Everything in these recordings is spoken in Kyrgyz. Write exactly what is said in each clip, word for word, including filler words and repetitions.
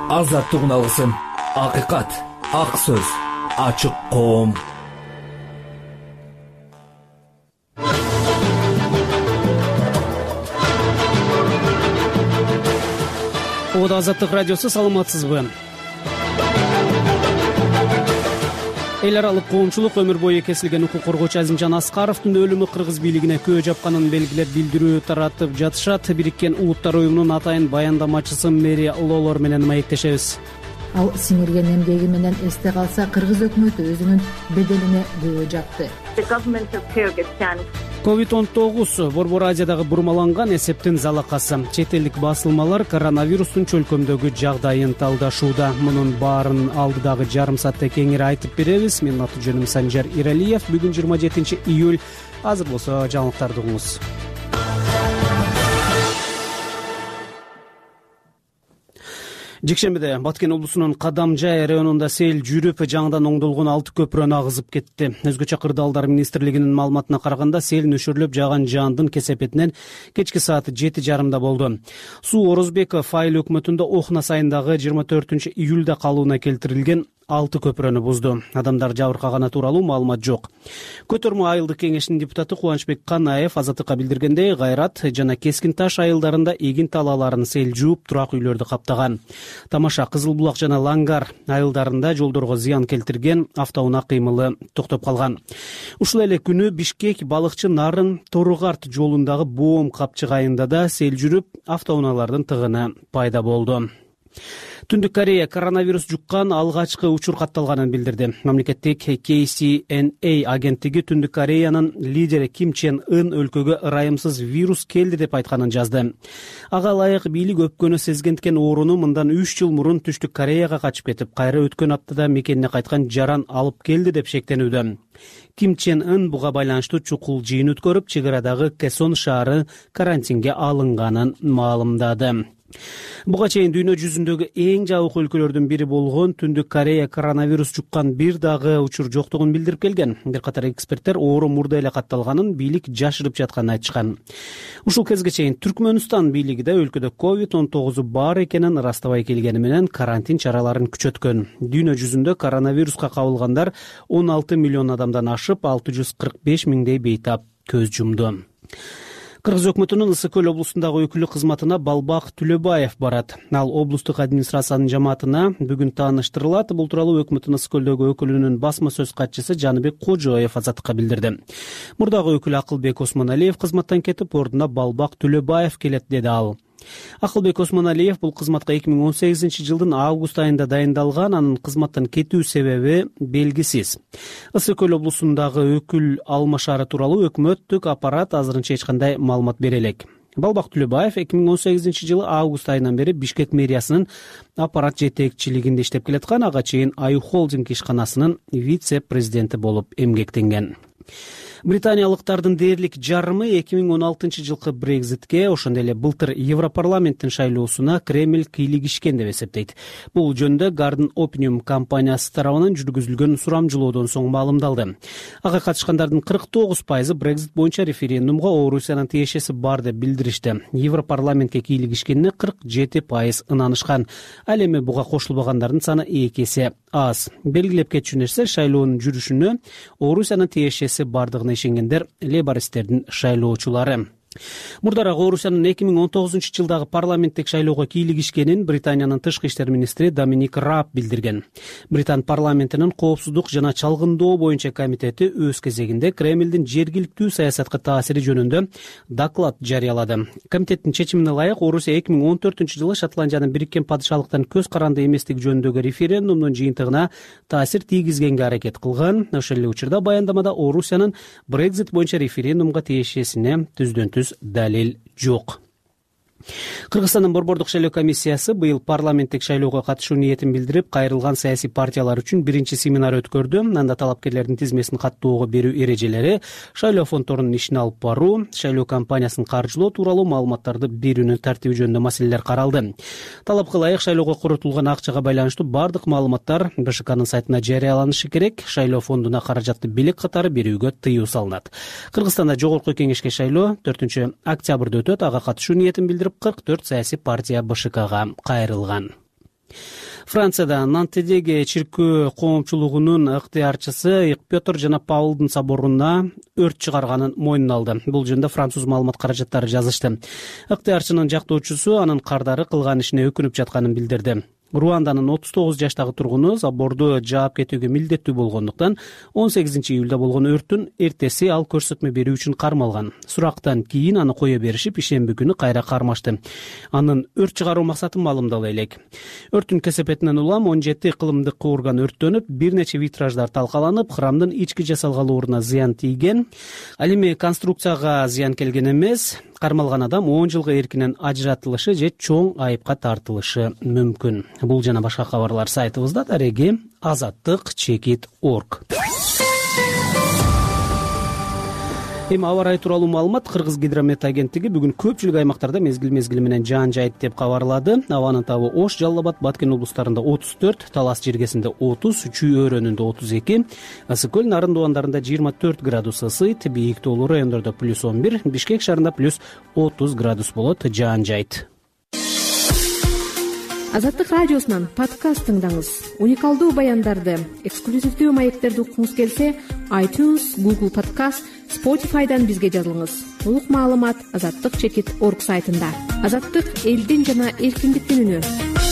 Азаттыгын алгысым, акыйкат, ак сөз, ачык коом. Ода Азаттык радиосу, саламатсызбы? Эл аралык коомчулук өмүр бою кесилген укук коргоочу Азимжан Аскаровдун өлүмү кыргыз бийлигине күбө жапканын белгилеп билдирүү таратып жатышат. Бириккен Улуттар уюмунун атайын баяндамачысы Мэри Лолор менен маектешебиз. Ал сиңирген эмгеги менен эсте калса, кыргыз өкмөтү өзүнүн беделине күбө жапты. ковид он тогуз Борбор Азиядагы бурмаланган эсептин залакасы. Чет элдик басылмалар коронавирустун чөлкөмдөгү жагдайын талдашууда. Мунун баарын алдыдагы жарым саатта кеңири айтып беребиз. Менин аты жөнүм Санжар Иралиев. Бүгүн жыйырма жетинчи июль. Азыр болсо жаңылыктарды угуңуз. Жекшембиде Баткен облусунун Кадамжай районунда сел жүрүп, жаңыдан оңдолгон алты көпүрөнү агызып кетти. Өзгөчө Кырдаалдар министрлигинин маалыматына караганда, сел нөшөрлөп жааган жаандын кесепетинен кечки саат жети жарымда болду. Суу Орозбеков айыл өкмөтүндө Охна сайындагы жыйырма төртүнчү июлда калыбына келтирилген алты көпүрөнү бузду. Адамдар жабыркаганы тууралуу маалымат жок. Көтөрмө айылдык кеңешинин депутаты Кубанычбек Канаев Азаттыкка билдиргендей, Кайрат жана Кескин Таш айылдарында эгин талааларын сел жууп, турак үйлөрдү каптаган. Тамаша, Кызыл Булак жана Лангар айылдарында жолдорго зыян келтирген, автоунаа кыймылы токтоп калган. Ушул эле күнү Бишкек Балыкчы Нарын Торугарт жолундагы Боом Капчык айылында да сел жүрүп, автоунаалардын тыгыны пайда болду. Түндүк Корея коронавирус жуккан алгачкы учур катталганын билдирди. Мамлекеттик Кей Си Эн Эй агенттиги Түндүк Кореянын лидери Ким Чен Ын өлкөгө ырайымсыз вирус келди деп айтканын жазды. Ага ылайык бийлик өпкөнү сезгенткен ооруну мындан үч жыл мурун Түштүк Кореяга качып кетип, кайра өткөн аптада мекенине кайткан жаран алып келди деп шектенүүдө. Ким Чен Ын буга байланыштуу чукул жыйын өткөрүп, чек арадагы Кэсон шаары карантинге алынганын маалымдады. Буга чейин дүйнө жүзүндөгү эң жабык өлкөлөрдүн бири болгон Түндүк Корея коронавирус жуккан бир дагы учур жоктугун билдирип келген. Бир катар эксперттер оору мурда эле катталганын, бийлик жашырып жатканын айтышкан. Ушул кезге чейин Түркмөнстан бийлиги да өлкөдө ковид он тогуз бар экенин ырастабай келгени менен карантин чараларын күчөткөн. Дүйнө жүзүндө коронавируска кабылгандар он алты миллион адамдан ашып, алты жүз кырк беш миңдей бейтап көз жумду. Кыргыз өкмөтүнүн Ысык көл облусундагы өкүлү кызматына Балбак Түлөбаев барат. Ал облустук администрациянын жамаатына бүгүн тааныштырылат. Бул тууралуу өкмөттүн Ысык көлдөгү өкүлүнүн басма сөз катчысы Жаныбек Кожоев Азаттыкка билдирди. Мурдагы өкүл Акылбек Осмоналиев кызматтан кетип, ордуна Балбак Түлөбаев келет, деди ал. Акылбек Осмоналиев бул кызматка эки миң он сегизинчи жылдын август айында дайындалган, анын кызматтан кетүү себеби белгисиз. Ысык көл облусундагы өкүл алмашары тууралуу өкмөттүк аппарат азырынча эч кандай маалымат бере элек. Балбак Түлөбаев эки миң он сегизинчи жылы август айынан бери Бишкек мэриясынын аппарат жетекчилигинде иштеп келаткан, ага чейин Аю Холдинг ишканасынын вице-президенти болуп эмгектенген. Британиялыктардын дээрлик жарымы эки миң он алтынчы жылкы Брекзитке, ошондой эле былтыр Европарламенттин шайлоосуна Кремль кийлигишкен деп эсептейт. Бул жөнүндө Garden Opinion компаниясы тарабынан жүргүзүлгөн сурамжылоодон соң маалымдалды. Ага катышкандардын кырк тогуз пайызы Брекзит боюнча референдумга Орусиянын тиешеси бар деп билдиришти. Европарламентке кийлигишкенине кырк жети пайыз ынанышкан. Ал эми буга кошулбагандардын саны эки эсе аз. Белгилеп кетчү нерсе, шайлоонун жүрүшүнө Орусиянын тиешеси бардыгын ишенгендер лейбористтердин шайлоочулары. Мурдараак Орусиянын эки миң он тогузунчу жылдагы парламенттик шайлоого кийлигишкенин Британиянын тышкы иштер министри Доминик Раб билдирген. Британ парламентинин коопсуздук жана чалгындоо боюнча комитети өз кезегинде Кремлдин жергиликтүү саясатка таасири жөнүндө доклад жарыялады. Комитеттин чечимине ылайык, Орусия эки миң он төртүнчү жылы Шотландиянын Бириккен падышалыктан көз каранды эместиги жөнүндөгү референдумдун жыйынтыгына таасир тийгизгенге аракет кылган. Ошол эле учурда баяндамада Орусиянын Брекзит боюнча референдумга тиешесине түздөн түз далил жок. Кыргызстандын борбордук шайлоо комиссиясы быйыл парламенттик шайлоого катышуу ниетин билдирип, кайрылган саясий партиялар үчүн биринчи семинар өткөрдү. Анда талапкерлердин тизмесин каттоого берүү эрежелери, шайлоо фонддорунун ишин алып баруу, шайлоо кампаниясын каржылоо тууралуу маалыматтарды берүүнүн тартиби жөнүндө маселелер каралды. Талапка ылайык шайлоого коротулган акчага байланыштуу бардык маалыматтар Бэ Ш Кнын сайтына жарыяланышы керек. Шайлоо фондуна каражатты белек катары берүүгө тыюу салынат. Кыргызстанда жогорку кеңешке шайлоо төртүнчү октябрда өтөт. Ага катышуу ниетин билдирип, кырк төрт саясий партия Бэ Ш Кга кайрылган. Францияда Нантедеги чиркөө коомчулугунун ыктыярчысы Петр жана Паулдун соборуна өрт чыгарганын мойнуна алды. Бул жөнүндө француз маалымат каражаттары жазышты. Ыктыярчынын жактоочусу анын кардары кылган ишине өкүнүп жатканын билдирди. Руанданын отуз тогуз жаштагы тургуну соборду жаап кетүүгө милдеттүү болгондуктан он сегизинчи июлда болгон өрттүн эртеси ал көрсөтмө берүү үчүн кармалган. Сурактан кийин аны кое беришип, ишемби күнү кайра кармашты. Анын өрт чыгаруу максатын маалымдала элек. Өрттүн кесепетинен улам он жети кылымдык куурган өрттөнүп, бир нече витраждар талкаланып, храмдын ички жасалгалууруна зыян тийген. Ал эми конструкцияга зыян келген эмес. Кармалган адам он жылга эркинен ажыратылышы же чоң айыпка тартылышы мүмкүн. Бул жана башка кабарлар сайтыбызда. Дареги азаттык чекит точка орг. Эми аба ырайы тууралуу маалымат. Кыргыз гидромет агенттиги бүгүн көпчүлүк аймактарда мезгил мезгили менен жаан жайт деп кабарлады. Абанын табы Ош, Жалал Абад, Баткен облустарында отуз төрт, Талас жергесинде отуз, Чүй өрөөнүндө отуз эки, Ысык көл, Нарын дубандарында жыйырма төрт градус ысыйт, бийик тоолуу райондордо плюс он бир, Бишкек шаарында плюс отуз градус болот жаан жайт. Азаттык радиосунан подкаст тыңдаңыз. Уникалдуу баяндарды, эксклюзивдүү маектерди уккуңуз келсе, iTunes, Google Podcast, Spotify'дан бизге жазылыңыз. Толук маалымат азаттык чекит точка орг сайтында. Азаттык элдин жана эркиндиктин үнү.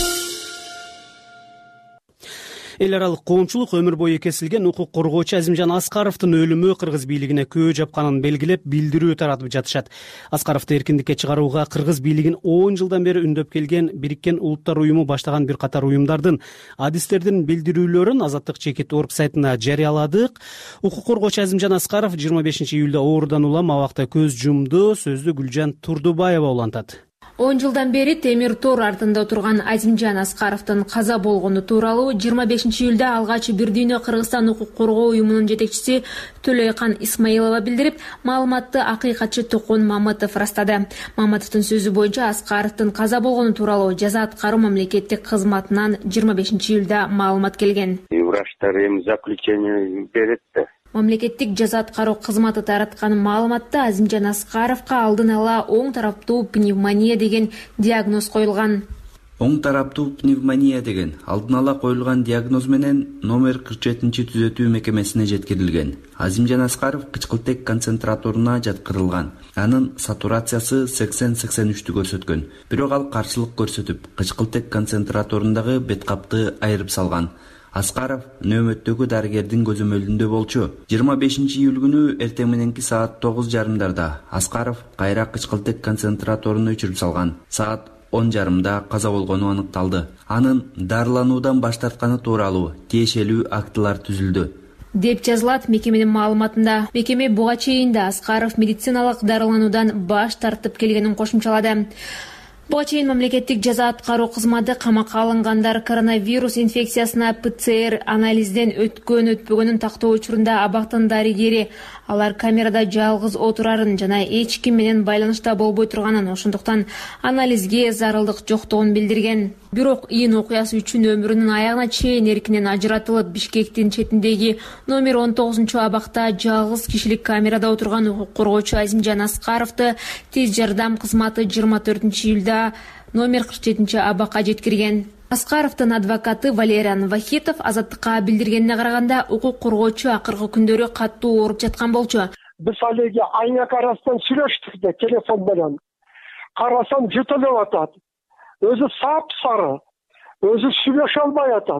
Эл аралык коомчулук өмүр бою кесилген укук коргоочу Азимжан Аскаровдун өлүмү кыргыз бийлигине көө жапканын белгилеп, билдирүү таратып жатышат. Аскаровду эркиндикке чыгарууга кыргыз бийлигин он жылдан бери үндөп келген Бириккен Улуттар уюму баштаган бир катар уюмдардын, адистердин билдирүүлөрүн азаттык чекит точка орг сайтына жарыяладык. Укук коргоочу Азимжан Аскаров жыйырма бешинчи июлда оорудан улам абакта көз жумду. Сөздү Гүлжан Турдубаева улантат. он жылдан бери темир тор артында отурган Азимжан Аскаровдун каза болгону тууралуу жыйырма бешинчи июлда алгач Бир дүйнө Кыргызстан укук коргоо уюмунун жетекчиси Төлөйкан Исмаилова билдирип, маалыматты акыйкатчы Токон Мамытов ырастады. Мамытовдун сөзү боюнча Аскаровдун каза болгону тууралуу жаза аткаруу мамлекеттик кызматынан жыйырма бешинчи июлда маалымат келген. Врачтар эми заключение берет да. Мамлекеттик жаза аткаруу кызматы тараткан маалыматта Азимжан Аскаровго алдын ала оң тараптуу пневмония деген диагноз коюлган. Оң тараптуу пневмония деген алдын ала коюлган диагноз менен номер кырк жетинчи түзөтүү мекемесине жеткирилген. Азимжан Аскаров кычкылтек концентраторуна жаткырылган. Анын сатурациясы сексен сексен үчтү көрсөткөн. Бирок ал каршылык көрсөтүп, кычкылтек концентраторундагы бет капты айырып салган. Аскаров нөөмөттөгү дарыгердин көзөмөлүндө болчу. жыйырма бешинчи июль күнү эртең мененки саат тогуз жарымдарда Аскаров кайра кычкылтек концентраторуну өчүрүп салган. Саат он жарымда каза болгону аныкталды. Анын дарылануудан баш тартканы тууралуу тиешелүү актылар түзүлдү деп жазылат мекеменин маалыматында. Мекеме буга чейин да Аскаров медициналык дарылануудан баш тартып келгенин кошумчалады. Буга чейин мамлекеттик жаза аткаруу кызматы камакка алынгандар коронавирус инфекциясына П Ц Р анализден өткөн өтпөгөнүн тактоо учурунда абактын дарыгери алар камерада жалгыз отурарын жана эч ким менен байланышта болбой турганын, ошондуктан анализге зарылдык жоктугун билдирген. Бирок июнь окуясы үчүн өмүрүнүн аягына чейин эркинен ажыратылып, Бишкектин четиндеги номер он тогузунчу абакта жалгыз кишилик камерада отурган укук коргоочу Азимжан Аскаровду тез жардам кызматы жыйырма төртүнчү июлда номер кырк жетинчи абакка жеткирген. Аскаровдун адвокаты Валериан Вахитов азаттыкка билдиргенине караганда, укук коргоочу акыркы күндөрү каттуу ооруп жаткан болчу. Биз алеги айнек арасынан сүйлөштүк да телефон менен. Карасам жытылып атат. Өзү сап-сары. Өзү сүйлөшө албай атат.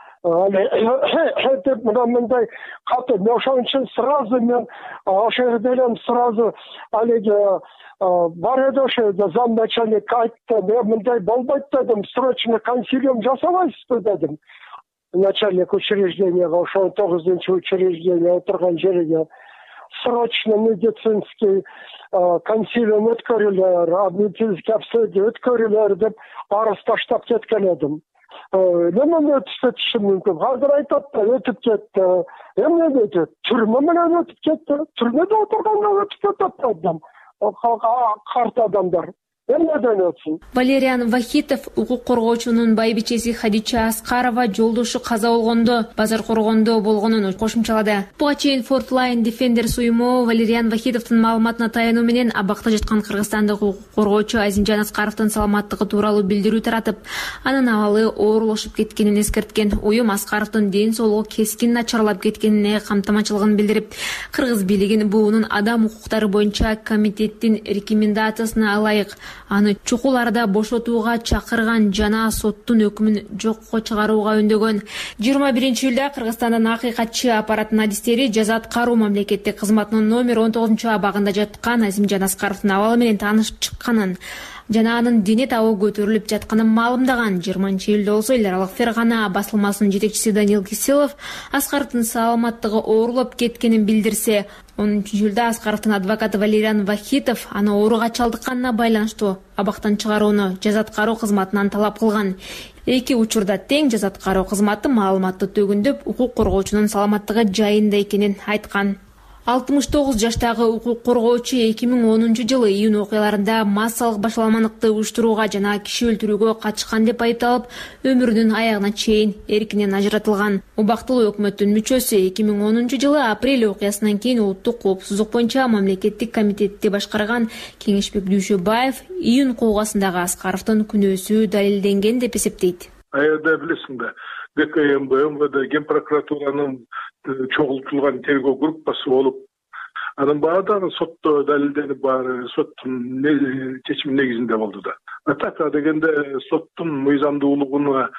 Деп мындай каты. Ошон үчүн сразу мен ошо жерден сразу алеги бар эди ошо жерде замначальник айтты. Мен мындай болбойт дедим. Срочно консилиум жасабайсызбы дедим. Начальник учрежденияга, ошо тогузунчу учреждение отурган жерге срочно медицинский консилиум өткөрүлөр, медицинский обследование өткөрүлөр деп арыз таштап кеткен едим. Немен өтүп кетиши мүмкүн? Азыр айтат да өтүп кетти. Эмне дейт? Түрмө менен өтүп кетти. Түрмөдө отурганда өтүп кетет адам. Карт адамдар. эмнеден өтсүн. Валериан Вахитов укук коргоочунун байбичеси Хадича Аскарова жолдошу каза болгондо базар коргондо болгонун кошумчалады. Буга чейин Fortline Defenders уюму Валериан Вахитовдун маалыматына таянуу менен абакта жаткан кыргызстандык укук коргоочу Азимжан Аскаровдун саламаттыгы тууралуу билдирүү таратып, анын абалы оорлошуп кеткенин эскерткен. Уюм Аскаровдун ден соолугу кескин начарлап кеткенине камтамачылыгын билдирип, кыргыз бийлигин буунун адам укуктары боюнча комитеттин рекомендациясына ылайык аны чукул арада бошотууга чакырган жана соттун өкүмүн жокко чыгарууга үндөгөн. жыйырма биринчи июлда Кыргызстандын акыйкатчы аппаратынын адистери жаза аткаруу мамлекеттик кызматынын номер он тогузунчу абагында жаткан Азимжан Аскаровдун абалы менен таанышып чыкканын жана анын дене табы көтөрүлүп жатканын маалымдаган. жыйырманчы июлда болсо эл аралык Фергана басылмасынын жетекчиси Данил Киселов Аскаровдун саламаттыгы оорлоп кеткенин билдирсе, онунчу июлда Аскаровдун адвокаты Валериан Вахитов аны ооруга чалдыкканына байланыштуу абактан чыгарууну жаза аткаруу кызматынан талап кылган. Эки учурда тең жаза аткаруу кызматы маалыматты төгүндөп, укук коргоочунун саламаттыгы жайында экенин айткан. алтымыш тогуз жаштагы укук коргоочу эки миң онунчу жылы июнь окуяларында массалык башаламандыкты уюштурууга жана киши өлтүрүүгө катышкан деп айыпталып, өмүрүнүн аягына чейин эркинен ажыратылган. Убактылуу өкмөттүн мүчөсү эки миң онунчу жылы апрель окуясынан кийин улуттук коопсуздук боюнча мамлекеттик комитетти башкарган Кеңешбек Дүйшөбаев июнь куугасындагы Аскаровдун күнөөсү далилденген деп эсептейт. Аябай билесиңби, ГКМБ, МВД, Ген прокуратуранын чогултулган тергөө группасы болуп, анын баардыгы сотто далилденип баары соттун чечими негизинде болду да. Атака дегенде соттун мыйзамдуулугуна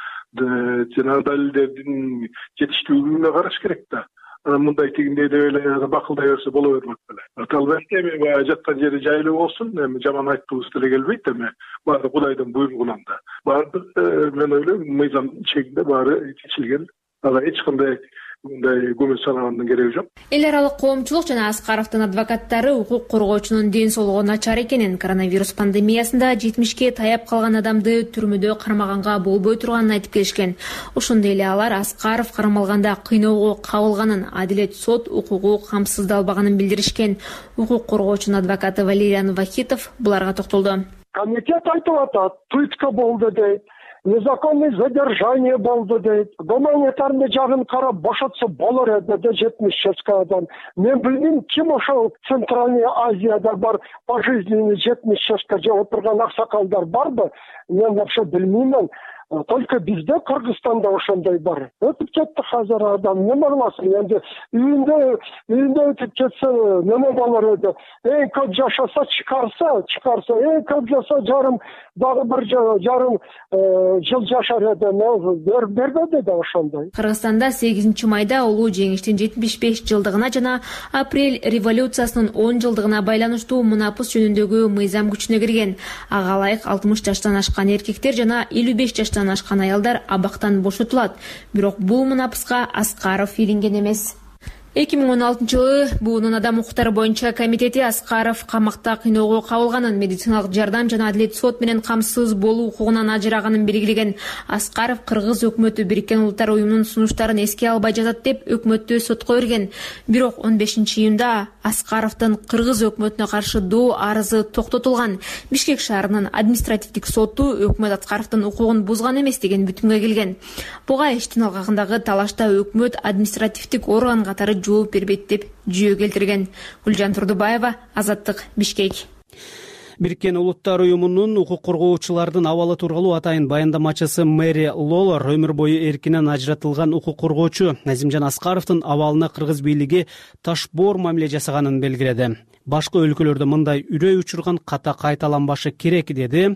жана далилдердин жетиштүүлүгүнө караш керек да. Анан мындай тигиндей деп эле бакылдай берсе боло бермек беле. Албетте эми баягы жаткан жери жайлуу болсун, эми жаман айткыбыз деле келбейт, эми баары Кудайдын буйругунан да. Баардык мен ойлойм мыйзам чегинде баары чечилген. Ага эч кандай мындай көмөк санаганын кереги жок. Эл аралык коомчулук жана Аскаровдун адвокаттары укук коргоочунун ден соолугу начар экенин, коронавирус пандемиясында жетимишке таяп калган адамды түрмөдө кармаганга болбой турганын айтып келишкен. Ошондой эле алар Аскаров кармалганда кыйноого кабылганын, адилет сот укугу камсыздалбаганын билдиришкен. Укук коргоочунун адвокаты Валериан Вахитов буларга токтолду. Комитет айтып атат, пытка болду дейт. Незаконное задержание болду дейт. Гуманитарный жагын карап бошотсо болор эди де жетимиш жашка адам. Мен билбейм, ким ошол Центральный Азияда бар пожизненный жетимиш жашка же отурган аксакалдар барбы? Мен вообще билбеймин. Только бизде Кыргызстанда ошондой бар. Өтүп кетти азыр адам, неме кыласың энди? Үйүндө, үйүндө өтүп кетсе неме болор эди? Эң көп жашаса чыкарса, чыкарса, эң көп жаса жарым, дагы бир жарым жыл жашар эди. Бербеди да ошондой. Кыргызстанда сегизинчи майда улуу жеңиштин жетимиш беш жылдыгына жана апрель революциясынын он жылдыгына байланыштуу мунапыс жөнүндөгү мыйзам күчүнө кирген. Ага ылайык алтымыш жаштан ашкан эркектер жана элүү беш жаштан ашкан аялдар абактан бошотулат. Бирок бул мунапыска Аскаров илинген эмес. эки миң он алтынчы жылы буунун адам укуктары боюнча комитети Аскаров камакта кыйноого кабылганын, медициналык жардам жана адилет сот менен камсыз болуу укугунан ажыраганын белгилеген. Аскаров Кыргыз өкмөтү Бириккен Улуттар уюмунун сунуштарын эске албай жатат деп өкмөттү сотко берген. Бирок он бешинчи июнда Аскаровдун Кыргыз өкмөтүнө каршы доо арызы токтотулган. Бишкек шаарынын административдик соту өкмөт Аскаровдун укугун бузган эмес деген бүтүнгө келген. Буга иштин алгагындагы талашта өкмөт административдик орган катары жооп бербейт деп жүйө келтирген. Гүлжан Турдубаева, Азаттык, Бишкек. Бириккен Улуттар уюмунун укук коргоочулардын абалы тууралуу атайын баяндамачысы Мэри Лолор өмүр бою эркинен ажыратылган укук коргоочу Азимжан Аскаровдун абалына кыргыз бийлиги ташбоор мамиле жасаганын белгиледи. Башка өлкөлөрдө мындай үрөй учурган ката кайталанбашы керек деди.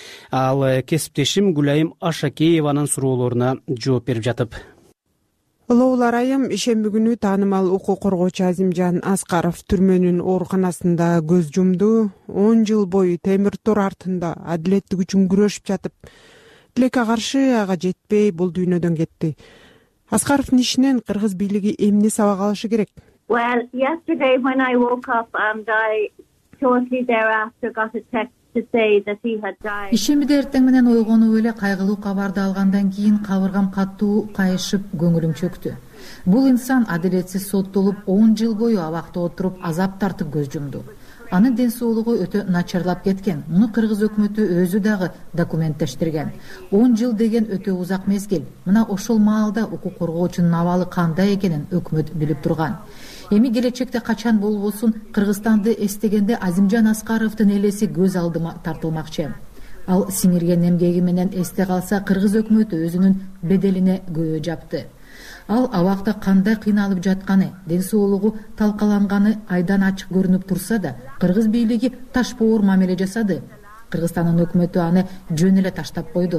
Ал кесиптешим Гүлайым Ашакееванын суроолоруна жооп берип жатып. Лоулар айым ишемби күнү таанымал укук коргоочу Азимжан Аскаров түрмөнүн ооруканасында көз жумду. он жыл бою темир тор артында адилеттик үчүн күрөшүп жатып, тилекке каршы ага жетпей бул дүйнөдөн кетти. Аскаровдун ишинен кыргыз бийлиги эмне сабак алышы керек? Well, yesterday when I woke up and I shortly thereafter got a text to say that he had died. Ишембиде эртең менен ойгонуп эле кайгылуу кабарды алгандан кийин кабыргам катуу кайышып, көңүлүм чөктү. Бул инсан адилетсиз соттолуп он жыл бою абакта отуруп азап тартып көз жумду. Анын ден соолугу өтө начарлап кеткен. Муну кыргыз өкмөтү өзү дагы документтештирген. он жыл деген өтө узак мезгил. Мына ошол маалда укук коргоочунун абалы кандай экенин өкмөт билип турган. Эми келечекте качан болбосун Кыргызстанды эстегенде Азимжан Аскаровдун элеси көз алдыма тартылмакчы. Ал сиңирген эмгеги менен эсте калса, кыргыз өкмөтү өзүнүн беделине көбө жапты. Ал абакта кандай кыйналып жатканы, ден соолугу талкаланганы айдан ачык көрүнүп турса да, кыргыз бийлиги ташпоор мамиле жасады. Кыргызстандын өкмөтү аны жөн эле таштап койду.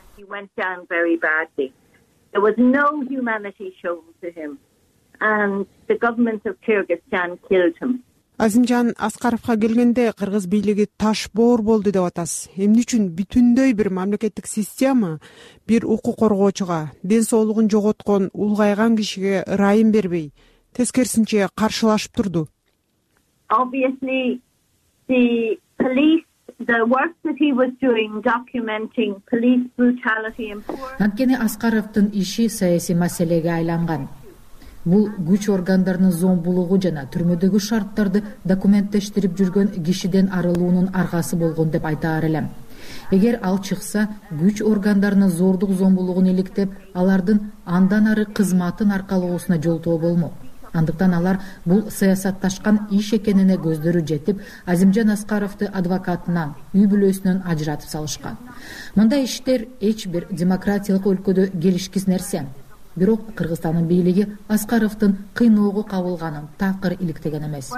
There was no humanity shown to him, and the government of Kyrgyzstan killed him. Азимжан Аскаровго келгенде кыргыз бийлиги таш боор болду деп атасыз. Эмне үчүн бүтүндөй бир мамлекеттик система бир укук коргоочуга, ден соолугун жоготкон, улгайган кишиге ырайым бербей, тескерисинче каршылашып турду? Obviously, the police, the work that he was doing documenting police brutality and poor. Анткени Аскаровдун иши саясий маселеге айланган. Бул күч органдарынын зомбулугу жана түрмөдөгү шарттарды документтештирип жүргөн кишиден арылуунун аргасы болгон деп айта элем. Эгер ал чыкса, күч органдарынын зордук зомбулугун иликтеп, алардын андан ары кызматын аркалоосуна жолтоо болмок. Андыктан алар бул саясатташкан иш экенине көздөрү жетип, Азимжан Аскаровду адвокатынан, үй бүлөсүнөн ажыратып салышкан. Мындай иштер эч бир демократиялык өлкөдө келишкис нерсе. Бирок Кыргызстандын бийлиги Аскаровдун кыйноого кабылганын такыр иликтеген эмес.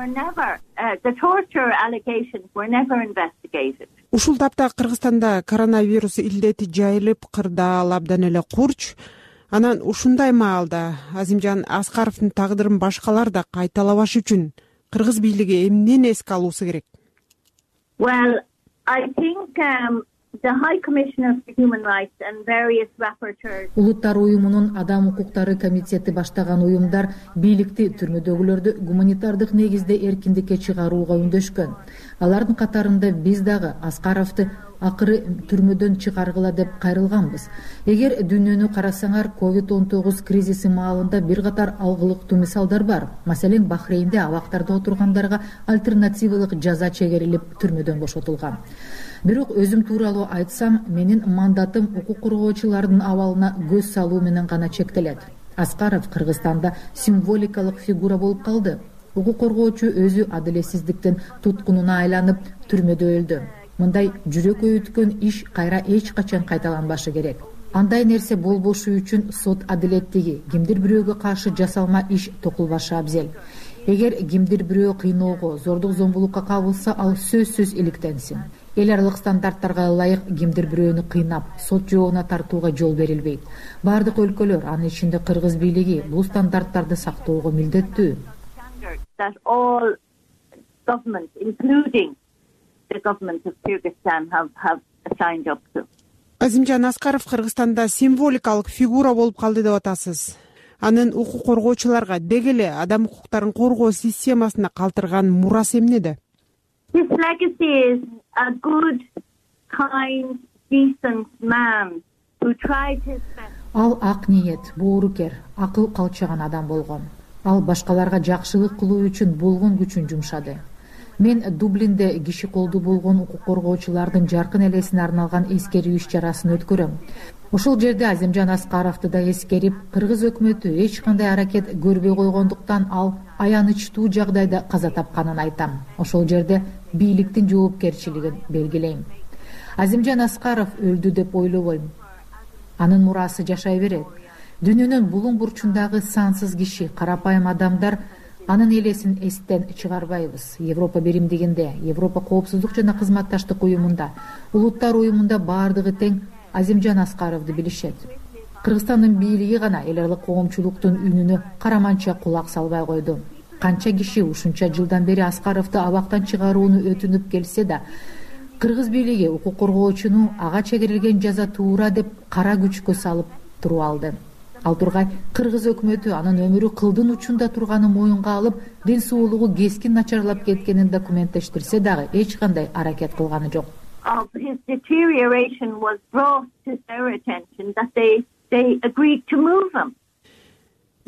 Ушул тапта Кыргызстанда коронавирус илдети жайылып, кырдаал абдан эле курч. Анан ушундай маалда Азимжан Аскаровдун тагдырын башкалар да кайталабаш үчүн кыргыз бийлиги эмнени эске алуусу керек? Well, I think um... The High Commissioner for Human Rights and various rapporteurs. Улуттар уюмунун адам укуктары комитети баштаган уюмдар бийликти түрмөдөгүлөрдү гуманитардык негизде эркиндикке чыгарууга үндөшкөн. Алардын катарында биз дагы Аскаровду акыры түрмөдөн чыгаргыла деп кайрылганбыз. Эгер дүйнөнү карасаңар, ковид он тогуз кризиси маалында бир катар алгылыктуу мисалдар бар. Маселен, Бахрейнде абактарда отургандарга альтернативалык жаза чегерилип түрмөдөн бошотулган. Бирок өзүм тууралуу айтсам, менин мандатым укук коргоочулардын абалына көз салуу менен гана чектелет. Аскаров Кыргызстанда символикалык фигура болуп калды. Укук коргоочу өзү адилетсиздиктин туткунуна айланып түрмөдө өлдү. Мындай жүрөк өйүткөн иш кайра эч качан кайталанбашы керек. Андай нерсе болбошу үчүн сот адилеттиги, кимдир бирөөгө каршы жасалма иш токулбашы абзел. Эгер кимдир бирөө кыйноого, зордук зомбулукка кабылса, ал сөзсүз иликтенсин. Эл аралык стандарттарга ылайык кимдир бирөөнү кыйнап, сот жообуна тартууга жол берилбейт. Бардык өлкөлөр, анын ичинде кыргыз бийлиги, бул стандарттарды сактоого милдеттүү. That all governments, including the government of Kyrgyzstan, have have signed up to. Азимжан Аскаров Кыргызстанда символикалык фигура болуп калды деп атасыз. Анын укук коргоочуларга деги эле адам укуктарын коргоо системасына калтырган мурасы эмнеде? His legacy is a good, kind, decent man who tried his best. Ал ак ниет, боорукер, акыл калчаган адам болгон. Ал башкаларга жакшылык кылуу үчүн болгон күчүн жумшады. Мен Дублинде киши колду болгон укук коргоочулардын жаркын элесине арналган эскерүү иш-чарасын өткөрөм. Ошол жерде Азимжан Аскаровду да эскерип, кыргыз өкмөтү эч кандай аракет көрбөй койгондуктан ал аянычтуу жагдайда каза тапканын айтам. Ошол жерде бийликтин жоопкерчилигин белгилейм. Азимжан Аскаров өлдү деп ойлобойм. Анын мурасы жашай берет. Дүйнөнүн булуң бурчундагы сансыз киши, карапайым адамдар анын элесин эстен чыгарбайбыз. Европа биримдигинде, Европа коопсуздук жана кызматташтык уюмунда, улуттар уюмунда бардыгы тең Азимжан Аскаровду билишет. Кыргызстандын бийлиги гана эл аралык коомчулуктун үнүнө караманча кулак салбай койду. Канча киши ушунча жылдан бери Аскаровду абактан чыгарууну өтүнүп келсе да, кыргыз бийлиги укук коргоочуну ага чегерилген жаза туура деп кара күчкө салып туруп алды. Ал тургай кыргыз өкмөтү анын өмүрү кылдын учунда турганын моюнга алып, ден соолугу кескин начарлап кеткенин документтештирсе дагы эч кандай аракет кылганы жок. Of his deterioration was brought to their attention that they they agreed to move him.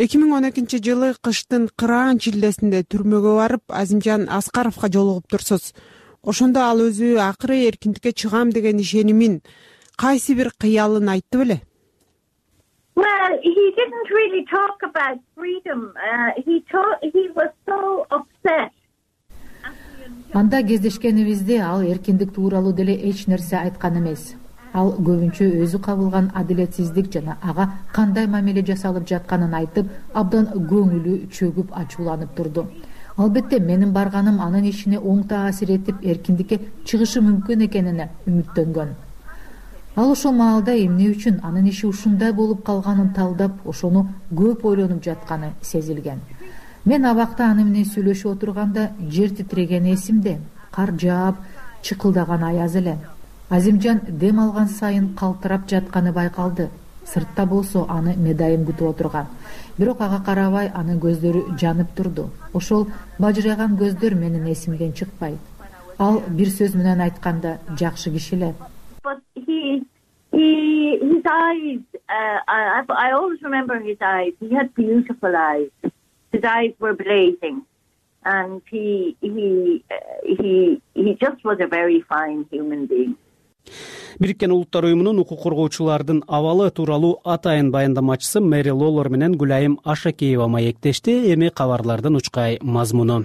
эки миң он экинчи жылы кыштын кыраан чилдесинде түрмөгө барып Азимжан Аскаровго жолугуптурсуз. Ошондо ал өзү акыры эркиндикке чыгам деген ишенимин, кайсы бир кыялын айтты беле? Well, he didn't really talk about freedom. Uh, he told, he was so upset. Анда кездешкенибизде ал эркиндик тууралуу деле эч нерсе айткан эмес. Ал көбүнчө өзү кабылган адилетсиздик жана ага кандай мамиле жасалып жатканын айтып, абдан көңүлү чөгүп ачууланып турду. Албетте менин барганым анын ишине оң таасир этип, эркиндикке чыгышы мүмкүн экенине үмүттөнгөн. Ал ошол маалда эмне үчүн анын иши ушундай болуп калганын талдап, ошону көп ойлонуп жатканы сезилген. Мен абакта аны менен сүйлөшүп отурганда жер титирегени эсимде, кар жаап, чыкылдаган аяз эле. Азимжан дем алган сайын калтырап жатканы байкалды. Сыртта болсо аны медайым күтүп отурган. Бирок ага карабай анын көздөрү жанып турду. Ошол бажырайган көздөр менин эсимден чыкпайт. Ал бир сөз менен айтканда жакшы киши эле. But he, he, his eyes, uh, I, I always remember his eyes. He had beautiful eyes. His eyes were blazing. And he, he, uh, he, he just was a very fine human being. Бириккен Улуттар уюмунун укук коргоочулардын абалы тууралуу атайын баяндамачысы Мэри Лолор менен Гүлайым Ашакеева маектешти. Эми кабарлардын учкай мазмуну.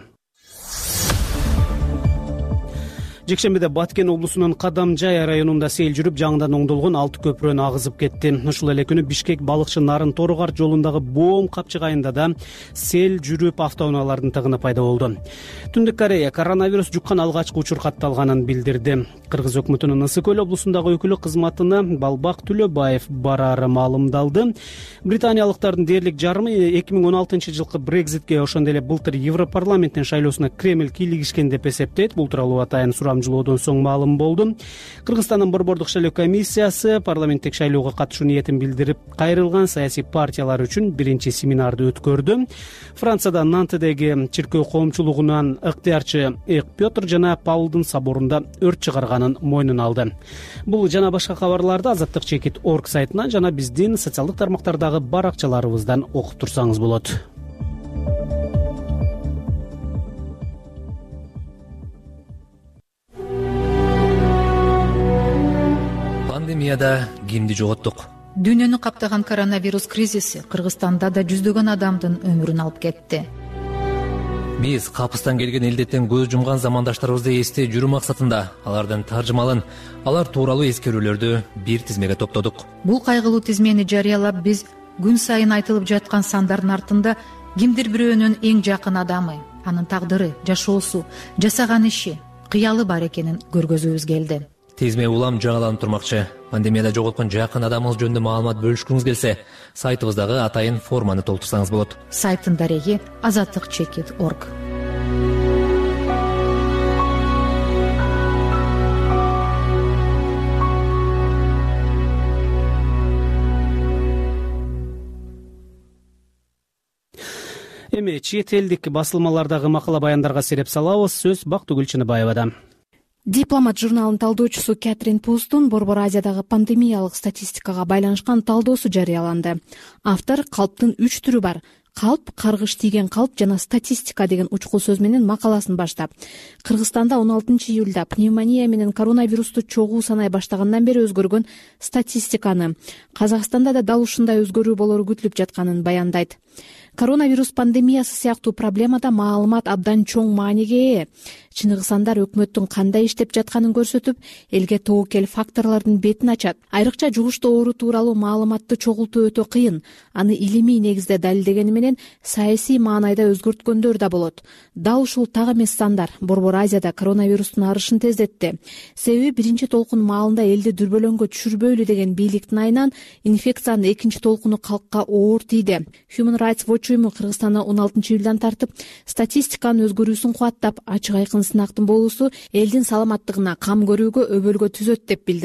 Жекшембиде Баткен облусунун Кадамжай районунда сел жүрүп, жаңыдан оңдолгон алты көпүрөнү агызып кетти. Ушул эле күнү Бишкек балыкчы Нарын Торгар жолундагы Боом капчыгайында да сел жүрүп, автоунаалардын тыгыны пайда болду. Түндүк Корея коронавирус жуккан алгачкы учур катталганын билдирди. Кыргыз өкмөтүнүн Ысык Көл облусундагы өкүлү кызматына Балбак Түлөбаев барары маалымдалды. Британиялыктардын дээрлик жарымы эки миң он алтынчы жылкы Брекзитке, ошондой эле былтыр Европарламенттин шайлоосуна Кремль кийлигишкен деп эсептейт. Бул тууралуу атайын сурамжылоодон соң маалым болду. Кыргызстандын борбордук шайлоо комиссиясы парламенттик шайлоого катышуу ниетин билдирип, кайрылган саясий партиялар үчүн биринчи семинарды өткөрдү. Францияда Нантедеги чиркөө коомчулугунан ыктыярчы Эк Петр жана Павлдын соборунда өрт чыгарганын мойнуна алды. Бул жана башка кабарларды азаттык чекит точка орг сайтынан жана биздин социалдык тармактардагы баракчаларыбыздан окуп турсаңыз болот. Пандемияда кимди жоготтук? Дүйнөнү каптаган коронавирус кризиси Кыргызстанда да жүздөгөн адамдын өмүрүн алып кетти. Биз капыстан келген илдеттен көз жумган замандаштарыбызды эстей жүрүү максатында алардын таржымалын, алар тууралуу эскерүүлөрдү бир тизмеге топтодук. Бул кайгылуу тизмени жарыялап, биз күн сайын айтылып жаткан сандардын артында кимдир бирөөнүн эң жакын адамы, анын тагдыры, жашоосу, жасаган иши, кыялы бар экенин көргөзүүбүз келди. Тизме улам жаңыланып турмакчы. Пандемияда жоготкон жакын адамыңыз жөнүндө маалымат бөлүшкүңүз келсе, сайтыбыздагы атайын форманы толтурсаңыз болот. Сайттын дареги азаттык чекит точка орг. Эми чет элдик басылмалардагы макала баяндарга сереп салабыз. Сөз Бактыгүл Чыныбаевада. Дипломат журналынын талдоочусу Кэтрин Пустун Борбор Азиядагы пандемиялык статистикага байланышкан талдоосу жарыяланды. Автор калптын үч түрү бар: калп, каргыш тийген калп жана статистика деген учкул сөз менен макаласын баштап, Кыргызстанда он алтынчы июлда пневмония менен коронавирусту чогуу санай баштагандан бери өзгөргөн статистиканы, Казакстанда да дал ушундай өзгөрүү болору күтүлүп жатканын баяндайт. Коронавирус пандемиясы сыяктуу проблемада маалымат абдан чоң мааниге ээ. Чыныгысандар өкмөттүн кандай иштеп жатканын көрсөтүп, элге тобокел факторлордун бетин ачат. Айрыкча жугуштуу оору тууралуу маалыматты чогултуу өтө кыйын. Аны илимий негизде далилдегени менен саясий маанайда өзгөрткөндөр да болот. Дал ушул так эмес сандар Борбор Азияда коронавирустун арышын тездетти. Себеби биринчи толкун маалында элди дүрбөлөңгө түшүрбөйлү деген бийликтин айынан инфекциянын экинчи толкуну калкка оор тийди. Human Rights Watch уюму Кыргызстанда он алтынчы июлдан тартып статистиканын өзгөрүүсүн кубаттап, ачык айкын сынактын болуусу элдин саламаттыгына кам көрүүгө өбөлгө түзөт деп билдирди.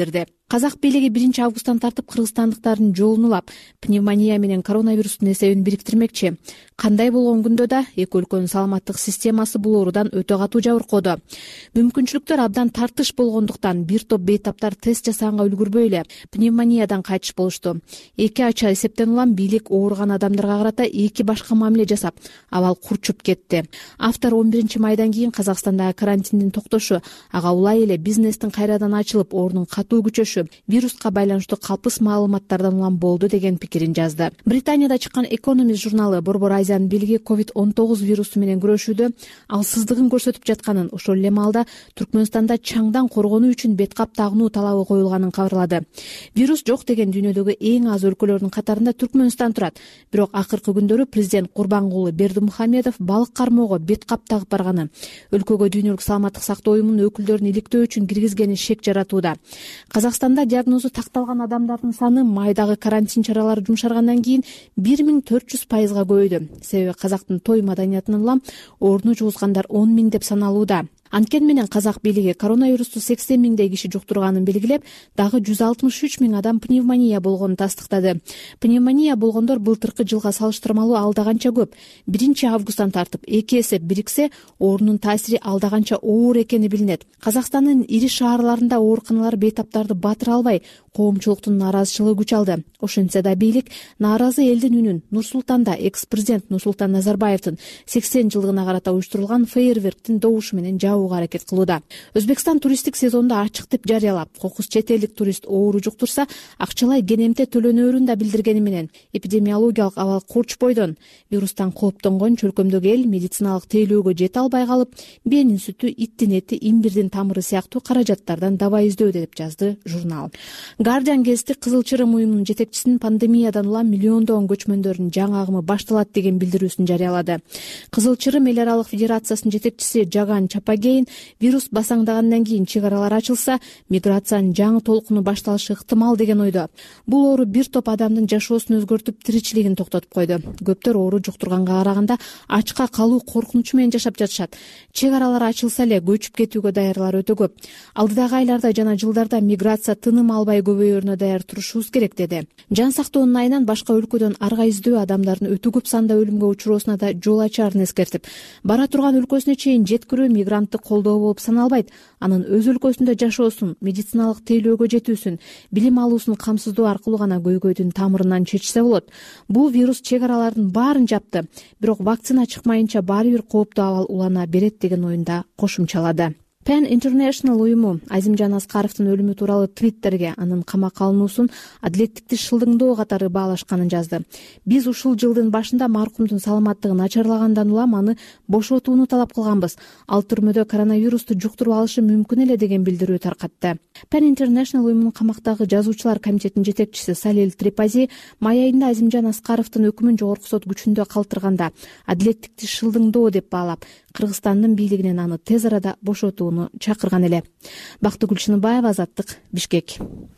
казак бийлиги биринчи августтан тартып кыргызстандыктардын жолун улап пневмония менен коронавирустун эсебин бириктирмекчи. Кандай болгон күндө да эки өлкөнүн саламаттык системасы бул оорудан өтө катуу жабыркоодо. Мүмкүнчүлүктөр абдан тартыш болгондуктан бир топ бейтаптар тест жасаганга үлгүрбөй эле пневмониядан кайтыш болушту. Эки ача эсептен улам бийлик ооруган адамдарга карата эки башка мамиле жасап, абал курчуп кетти. Автор он биринчи майдан кийин Казакстандагы карантиндин токтошу, ага улай эле бизнестин кайрадан ачылып, оорунун катуу күчөшү вируска байланыштуу калпыс маалыматтардан улам болду деген пикирин жазды. Британияда чыккан Economist журналы Борбор Азиянын бийлиги ковид он тогуз вирусу менен күрөшүүдө алсыздыгын көрсөтүп жатканын, ошол эле маалда Түркмөнстанда чаңдан коргонуу үчүн бет кап тагынуу талабы коюлганын кабарлады. Вирус жок деген дүйнөдөгү эң аз өлкөлөрдүн катарында Түркмөнстан турат. Бирок акыркы күндөрү президент Курбангулы Бердимухамедов балык кармоого бет кап тагып барганы өлкөгө Дүйнөлүк саламаттык сактоо уюмунун өкүлдөрүн иликтөө үчүн киргизгени шек жаратууда. Казакстанда диагнозу такталган адамдардын саны майдагы карантин чаралары жумшаргандан кийин бир миң төрт жүз пайызга көбөйдү. Себеби казактын той маданиятынан улам орну жугузгандар он миң деп саналууда. Анткени менен казак бийлиги коронавирусту сексен миңдей киши жуктурганын белгилеп, дагы жүз алтымыш үч миң адам пневмония болгонун тастыктады. Пневмония болгондор былтыркы жылга салыштырмалуу алдаганча көп. биринчи августтан тартып эки эсе бириксе, оорунун таасири алдаганча оор экени билинет. Казакстандын ири шаарларында ооруканалар бейтаптарды батыра албай, коомчулуктун нааразычылыгы күч алды. Ошентсе да бийлик нааразы элдин үнүн Нур-Султанда экс-президент Нурсултан Назарбаевдин сексен жылдыгына карата уюштурулган фейерверктин добушу менен жабууга аракет кылууда. Өзбекстан туристтик сезонду ачык деп жарыялап, кокус чет элдик турист оору жуктурса, акчалай кенемте төлөнөөрүн да билдиргени менен эпидемиологиялык абал курч бойдон вирустан кооптонгон чөлкөмдөгү эл медициналык тейлөөгө жете албай калып, бээнин сүтү, иттин эти, имбирдин тамыры сыяктуу каражаттардан даба издөөдө деп жазды журнал. Guardian гезити Кызыл Чырым уюмунун жетекчисинин пандемиядан улам миллиондогон көчмөндөрдүн жаңы агымы башталат деген билдирүүсүн жарыялады. Кызыл Чырым эл аралык федерациясынын жетекчиси Жаган Чапагейн вирус басаңдагандан кийин чек аралар ачылса, миграциянын жаңы толкуну башталышы ыктымал деген ойдо. Бул оору бир топ адамдын жашоосун өзгөртүп, тиричилигин токтотуп койду. Көптөр оору жуктурганга караганда ачка калуу коркунучу менен жашап жатышат. Чек аралар ачылса эле көчүп кетүүгө даярлар өтө көп. Алдыдагы айларда жана жылдарда миграция тыным албай көбөйөрүнө даяр турушубуз керек деди. Жан сактоонун айынан башка өлкөдөн арга издөө адамдардын өтө көп санда өлүмгө учуроосуна да жол ачаарын эскертип, бара турган өлкөсүнө чейин жеткирүү мигранттык колдоо болуп саналбайт. Анын өз өлкөсүндө жашоосун, медициналык тейлөөгө жетүүсүн, билим алуусун камсыздоо аркылуу гана көйгөйдүн тамырынан чечсе болот. Бул вирус чек аралардын баарын жапты, бирок вакцина чыкмайынча баары бир кооптуу абал улана берет деген оюнда кошумчалады. Pan International уюму Азимжан Аскаровдун өлүмү тууралуу твиттерге анын камакка алынуусун адилеттикти шылдыңдоо катары баалашканын жазды. Биз ушул жылдын башында маркумдун саламаттыгын начарлагандан улам аны бошотууну талап кылганбыз. Ал түрмөдө коронавирусту жуктуруп алышы мүмкүн эле деген билдирүү таркатты. Pan International уюмунун камактагы жазуучулар комитетинин жетекчиси Салил Трипази май айында Азимжан Аскаровдун өкүмүн жогорку сот күчүндө калтырганда адилеттикти шылдыңдоо деп баалап, Кыргызстандын бийлигинен аны тез арада бошотууну чакырган эле. Бактыгүл Чыныбаева, Азаттык, Бишкек.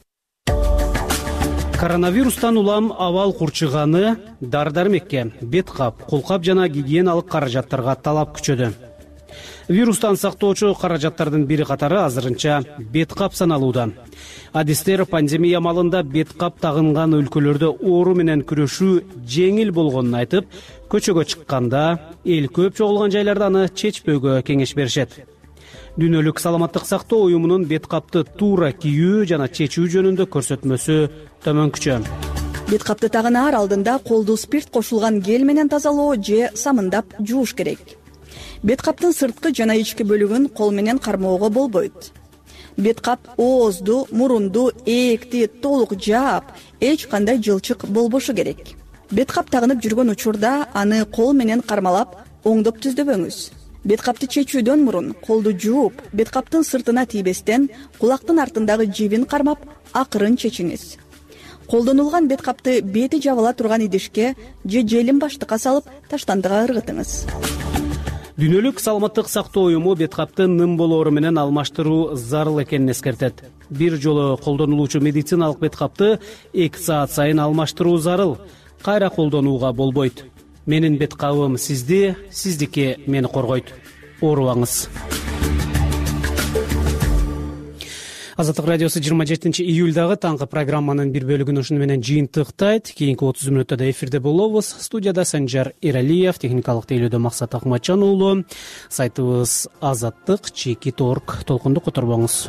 Коронавирустан улам абал курчуганы дар-дармекке, бет кап, колкап жана гигиеналык каражаттарга талап күчөдү. Вирустан сактоочу каражаттардын бири катары азырынча бет кап саналууда. Адистер пандемия малында бет кап тагынган өлкөлөрдө оору менен күрөшүү жеңил болгонун айтып, көчөгө чыкканда эл көп чогулган жайларда аны чечпөөгө кеңеш беришет. Дүйнөлүк саламаттык сактоо уюмунун бет капты туура кийүү жана чечүү жөнүндө көрсөтмөсү төмөнкүчө. Бет капты тагынаар алдында колду спирт кошулган гель менен тазалоо же самындап жууш керек. Бет каптын сырткы жана ички бөлүгүн кол менен кармоого болбойт. Бет кап оозду, мурунду, ээкти толук жаап, эч кандай жылчык болбошу керек. Бет кап тагынып жүргөн учурда аны кол менен кармалап, оңдоп түздөбөңүз. Бет капты чечүүдөн мурун колду жууп, бет каптын сыртына тийбестен кулактын артындагы жибин кармап, акырын чечиңиз. Колдонулган бет капты бети жабыла турган идишке же желим баштыкка салып, таштандыга ыргытыңыз. Дүйнөлүк саламаттык сактоо уюму бет капты ным болоору менен алмаштыруу зарыл экенин эскертет. Бир жолу колдонулуучу медициналык бет капты эки саат сайын алмаштыруу зарыл. Кайра колдонууга болбойт. Менин бет кабым сизди, сиздики мени коргойт. Оорубаңыз. Азаттык радиосу жыйырма жетинчи июлдагы таңкы программанын бир бөлүгүн ушуну менен жыйынтыктайт. Кийинки отуз мүнөттө да эфирде болобуз. Студияда Санжар Эралиев, техникалык тейлөөдө Максат Акматжан уулу. Сайтыбыз азаттык чекит точка орг. Толкунду которбоңуз.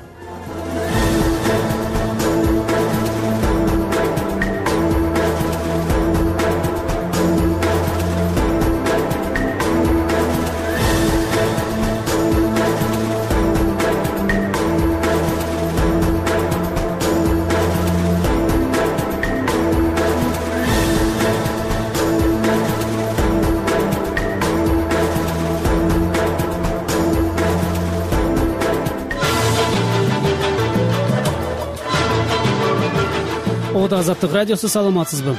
Азаттык радиосу, саламатсызбы?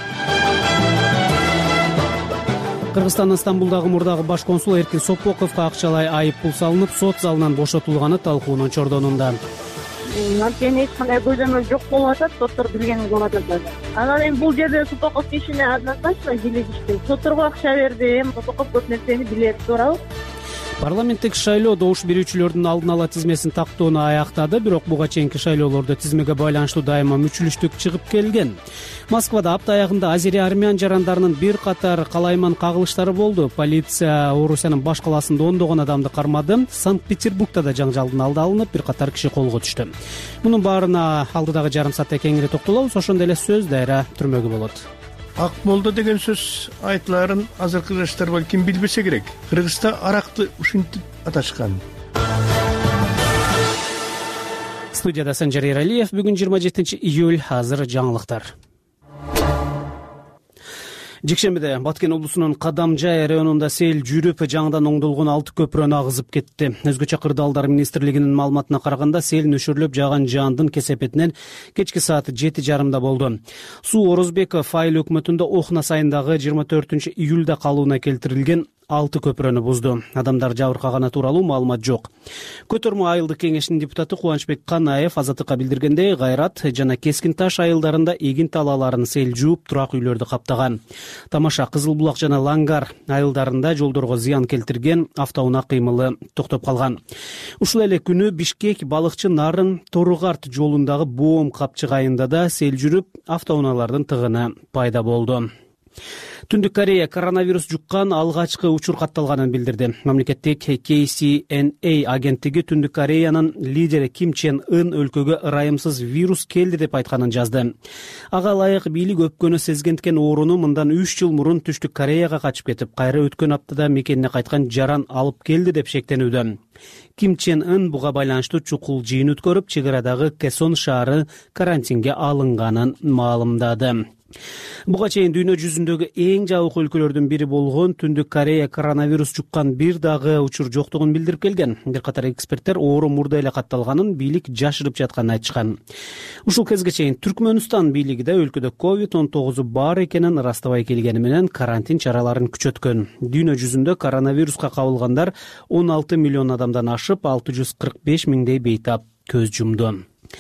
Кыргызстандын Стамбулдагы мурдагы баш консул Эркин Сопоковго акчалай айып пул салынып, сот залынан бошотулганы талкуунун чордонунда. Анткени эч кандай көзөмөл жок болуп атат, соттор билгени болуп атат. Анан эми бул жерде Сопоков ишине однозначно бийлигиштим. Сотторго акча бердим, Сопоков көп нерсени билет, туурабы? Парламенттик шайлоо добуш берүүчүлөрдүн алдын ала тизмесин тактоону аяктады, бирок буга чейинки шайлоолордо тизмеге байланыштуу дайыма мүчүлүштүк чыгып келген. Москвада апта аягында азери-армян жарандарынын бир катар калайман кагылыштары болду. Полиция Орусиянын баш калаасында ондогон адамды кармады. Санкт-Петербургда да жаңжалдын алды алынып, бир катар киши колго түштү. Мунун баарына алдыдагы жарым саатта кеңири токтолобуз. Ошондой эле сөз дайра түрмөгө болот. Ак болду деген сөз айтыларын азыркы жаштар балким билбесе керек. Кыргызста аракты ушинтип аташкан. Студияда Санжар Эралиев. Бүгүн жыйырма жетинчи июль. Азыр жаңылыктар. Жекшембиде Баткен облусунун Кадамжай районунда сел жүрүп, жаңыдан оңдолгон алты көпүрөнү агызып кетти. Өзгөчө Кырдаалдар министрлигинин маалыматына караганда, сел нөшөрлөп жааган жаандын кесепетинен кечки саат жети жарымда болду. Суу Орозбеков айыл өкмөтүндө Охна сайындагы жыйырма төртүнчү июлда калууна келтирилген алты көпүрөнү бузду. Адамдар жабыркаганы тууралуу маалымат жок. Көтөрмө айылдык кеңешинин депутаты Кубанычбек Канаев Азаттыкка билдиргендей, Кайрат жана Кескин Таш айылдарында эгин талааларын сел жууп, турак үйлөрдү каптаган. Тамаша, Кызыл Булак жана Лангар айылдарында жолдорго зыян келтирген, автоунаа кыймылы токтоп калган. Ушул эле күнү Бишкек Балыкчы Нарын Торугарт жолундагы Боом капчык айында да сел жүрүп, автоунаалардын тыгыны пайда болду. Түндүк Корея коронавирус жуккан алгачкы учур катталганын билдирди. Мамлекеттик Кей Си Эн Эй агенттиги Түндүк Кореянын лидери Ким Чен Ын өлкөгө ырайымсыз вирус келди деп айтканын жазды. Ага ылайык бийлик өпкөнү сезгендикен ооруну мындан үч жыл мурун Түштүк Кореяга качып кетип, кайра өткөн аптада мекенине кайткан жаран алып келди деп шектенүүдө. Ким Чен Ын буга байланыштуу чукул жыйын өткөрүп, чек арадагы Кесон шаары карантинге алынганын маалымдады. Буга чейин дүйнө жүзүндөгү эң жабык өлкөлөрдүн бири болгон Түндүк Корея коронавирус жуккан бир дагы учур жоктугун билдирип келген. Бир катар эксперттер оору мурда эле катталганын, бийлик жашырып жатканын айтышкан. Ушул кезге чейин Түркмөнстан бийлиги да өлкөдө ковид он тогузу бар экенин ырастабай келгени менен карантин чараларын күчөткөн. Дүйнө жүзүндө коронавируска кабылгандар он алты миллион адамдан ашып, алты жүз кырк беш миңдей бейтап көз жумду.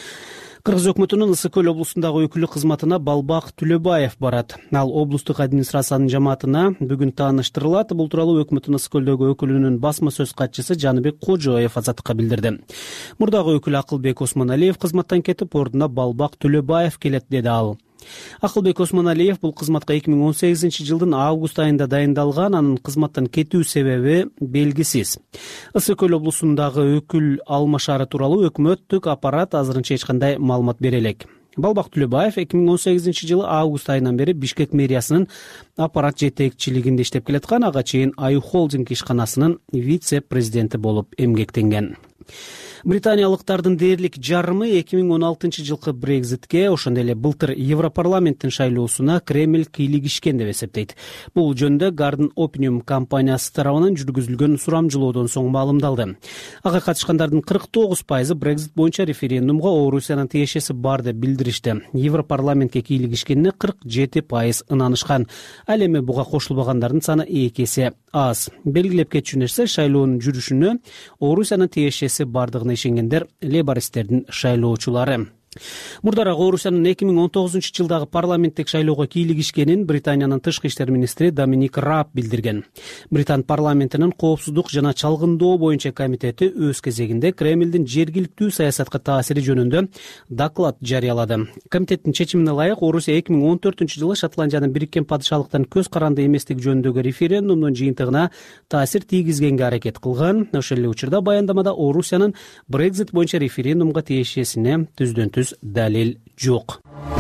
Кыргыз өкмөтүнүн Ысык көл облусундагы өкүлүк кызматына Балбак Түлөбаев барат. Ал облустук администрациянын жамаатына бүгүн тааныштырылат. Бул тууралуу өкмөттүн Ысык көлдөгү өкүлүнүн басма сөз катчысы Жаныбек Кожоев Азаттыкка билдирди. Мурдагы өкүл Акылбек Осмоналиев кызматтан кетип, ордуна Балбак Түлөбаев келет, деди ал. Акылбек Осмоналиев бул кызматка эки миң он сегизинчи жылдын август айында дайындалган, анын кызматтан кетүү себеби белгисиз. Ысык көл облусундагы өкүл алмашары тууралуу өкмөттүк аппарат азырынча эч кандай маалымат бере элек. Балбак Түлөбаев эки миң он сегизинчи жылы август айынан бери Бишкек мэриясынын аппарат жетекчилигинде иштеп келаткан, ага чейин Аю Холдинг ишканасынын вице-президенти болуп эмгектенген. Британиялыктардын дээрлик жарымы эки миң он алтынчы жылкы Брекзитке, ошондой эле былтыр Европарламенттин шайлоосуна Кремль кийлигишкен деп эсептейт. Бул жөнүндө Garden Opinion компаниясы тарабынан жүргүзүлгөн сурамжылоодон соң маалымдалды. Ага катышкандардын кырк тогуз пайызы Брекзит боюнча референдумга Орусиянын тиешеси бар деп билдиришти. Европарламентке кийлигишкенине кырк жети пайыз ынанышкан. Ал эми буга кошулбагандардын саны эки эсе аз. Белгилеп кетчү нерсе, шайлоонун жүрүшүнө Орусиянын тиешеси бардыгына ишенгендер лейбористтердин шайлоочулары. Мурдараак Орусиянын эки миң он тогузунчу жылдагы парламенттик шайлоого кийлигишкенин Британиянын тышкы иштер министри Доминик Раб билдирген. Британ парламентинин коопсуздук жана чалгындоо боюнча комитети өз кезегинде Кремлдин жергиликтүү саясатка таасири жөнүндө доклад жарыялады. Комитеттин чечимине ылайык Орусия эки миң он төртүнчү жылы Шотландиянын бириккен падышалыктан көз каранды эместиги жөнүндөгү референдумдун жыйынтыгына таасир тийгизгенге аракет кылган. Ошол эле учурда баяндамада Орусиянын Брекзит боюнча референдумга тиешесине түздөн түз далил жок.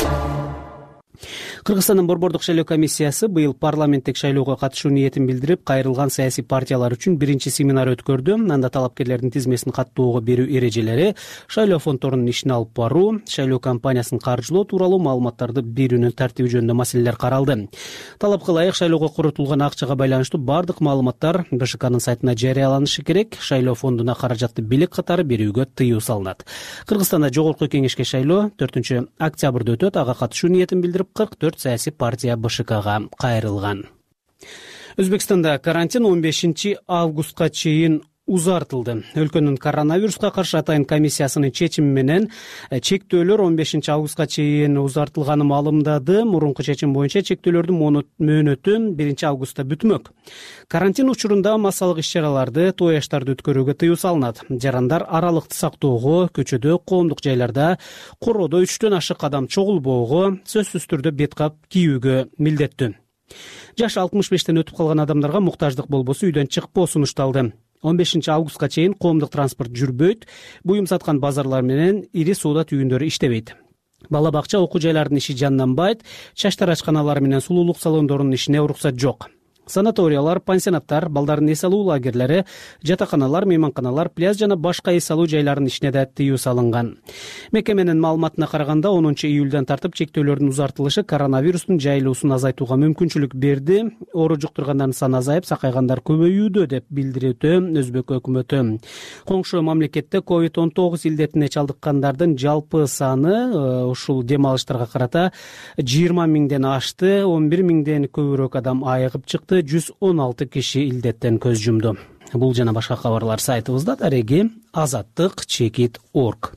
Кыргызстандын Борбордук шайлоо комиссиясы быйыл парламенттик шайлоого катышуу ниетин билдирип, кайрылган саясий партиялар үчүн биринчи семинар өткөрдү. Анда талапкерлердин тизмесин каттоого берүү эрежелери, шайлоо фонддорунун ишин алып баруу, шайлоо кампаниясын каржылоо тууралуу маалыматтарды берүүнүн тартиби жөнүндө маселелер каралды. Талапка ылайык шайлоого коротулган акчага байланыштуу бардык маалыматтар бэ ш кнын сайтына жарыяланышы керек. Шайлоо фондуна каражатты бийлик катары берүүгө тыюу салынат. Кыргызстанда жогорку кеңешке шайлоо төртүнчү октябрда өтөт. Ага катышуу ниетин билдирип кырк төрт саясий партия бэ ш кга кайрылган. Өзбекстанда карантин он бешинчи августка чейин узартылды. Өлкөнүн коронавируска каршы атайын комиссиясынын чечими менен чектөөлөр он бешинчи августка чейин узартылганы маалымдады. Мурунку чечим боюнча чектөөлөрдүн мөөнөтү биринчи августта бүтмөк. Карантин учурунда массалык иш-чараларды, той аштарды өткөрүүгө тыюу салынат. Жарандар аралыкты сактоого, көчөдө, коомдук жайларда, короодо үчтөн ашык адам чогулбоого, сөзсүз түрдө бет кап кийүүгө милдеттүү. Жашы алтымыш бештен өтүп калган адамдарга муктаждык болбосо үйдөн чыкпоо сунушталды. он бешинчи августка чейин коомдук транспорт жүрбөйт, буюм саткан базарлар менен ири соода түйүндөрү иштебейт. Бала бакча, окуу жайлардын иши жанданбайт, чач тарачканалар менен сулуулук салондорунун ишине уруксат жок. Санаториялар, пансионаттар, балдардын эс алуу лагерлери, жатаканалар, мейманканалар, пляж жана башка эс алуу жайларынын ишине да тыюу салынган. Мекеменин маалыматына караганда онунчу июлдан тартып чектөөлөрдүн узартылышы коронавирустун жайылуусун азайтууга мүмкүнчүлүк берди. Оору жуктургандардын саны азайып, сакайгандар көбөйүүдө деп билдирүүдө Өзбек өкмөтү. Коңшу мамлекетте ковид он тогуз илдетине чалдыккандардын жалпы саны ушул дем алыштарга карата жыйырма миңден ашты, он бир миңден көбүрөөк адам айыгып чыкты. жүз он алты киши илдеттен көз жумду. Бул жана башка кабарлар сайтыбызда дареги азаттык чекит точка орг.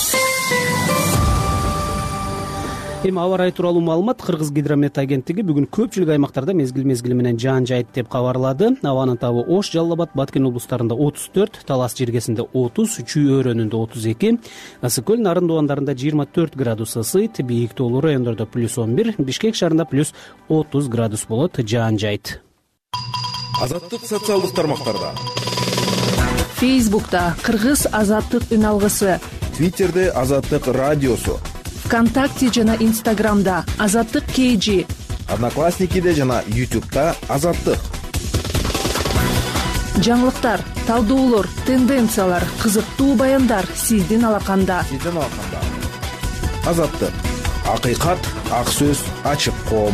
Эми аба ырайы тууралуу маалымат. Кыргыз гидромет агенттиги бүгүн көпчүлүк аймактарда мезгил мезгили менен жаан жайт деп кабарлады. Абанын табы Ош, Жалал Абад, Баткен облустарында отуз төрт, Талас жергесинде отуз, Чүй өрөөнүндө отуз эки, Ысык көл, Нарын дубандарында жыйырма төрт градус ысыйт, бийик тоолуу райондордо плюс он бир, Бишкек шаарында плюс отуз градус болот жаан жайт. Азаттык социалдык тармактарда. Фейсбукта Кыргыз азаттык үн алгысы, Твиттерде Азаттык радиосу, ВКонтакте жана Инстаграмда Азаттык кей, Одноклассникиде жана Ютубта Азаттык. Жаңылыктар, талдоолор, тенденциялар, кызыктуу баяндар сиздин алаканда. Сиздин алаканда. Азаттык. Акыйкат, ак сөз, ачык коом.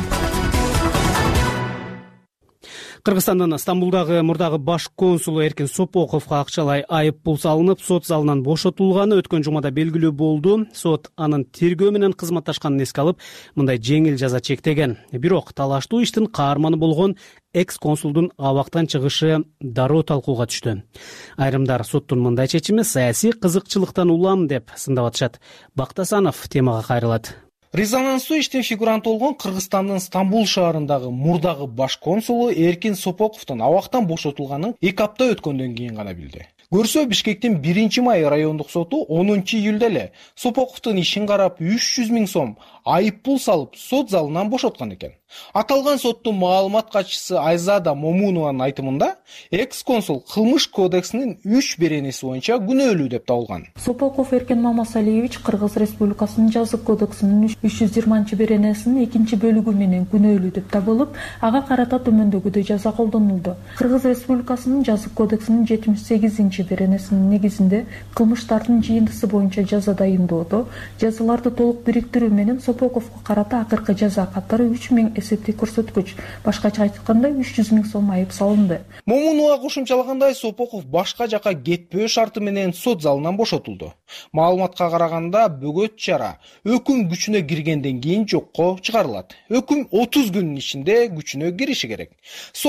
Кыргызстандын Стамбулдагы мурдагы баш консулу Эркин Сопоковго акчалай айып пул салынып, сот залынан бошотулганы өткөн жумада белгилүү болду. Сот анын тергөө менен кызматташканын эске алып, мындай жеңил жаза чектеген. Бирок талаштуу иштин каарманы болгон экс-консулдун абактан чыгышы дароо талкууга түштү. Айрымдар соттун мындай чечими саясий кызыкчылыктан улам деп сындап атышат. Бактасанов темага кайрылат. Резонанстуу иштин фигуранты болгон Кыргызстандын Стамбул шаарындагы мурдагы баш консулу Эркин Сопоковдун абактан бошотулганын эки апта өткөндөн кийин гана билди. Көрсө, Бишкектин биринчи май райондук соту онунчу июлда эле Сопоковдун ишин карап үч жүз миң сом айып пул салып, сот залынан бошоткан экен. Аталган соттун маалымат катчысы Айзада Момунованын айтымында, экс-консул кылмыш кодексинин үч беренеси боюнча күнөөлүү деп табылган. Сопоков Эркин Мамасалиевич Кыргыз Республикасынын жазык кодексинин үч жүз жыйырманчы беренесинин экинчи бөлүгү менен күнөөлүү деп табылып, ага карата төмөндөгүдөй жаза колдонулду. Кыргыз Республикасынын жазык кодексинин жетимиш сегизинчи беренесинин негизинде кылмыштардын жыйынтысы боюнча жаза дайындоодо, жазаларды толук бириктирүү менен Сопоковго карата акыркы жаза катары үч миң эсептик көрсөткүч, башкача айтканда үч жүз миң сом айып салынды. Момунова кошумчалагандай, Сопоков башка жака кетпөө шарты менен сот залынан бошотулду. Маалыматка караганда, бөгөт чара өкүм күчүнө киргенден кийин жокко чыгарылат. Өкүм отуз күнүн ичинде күчүнө кириши керек. Сот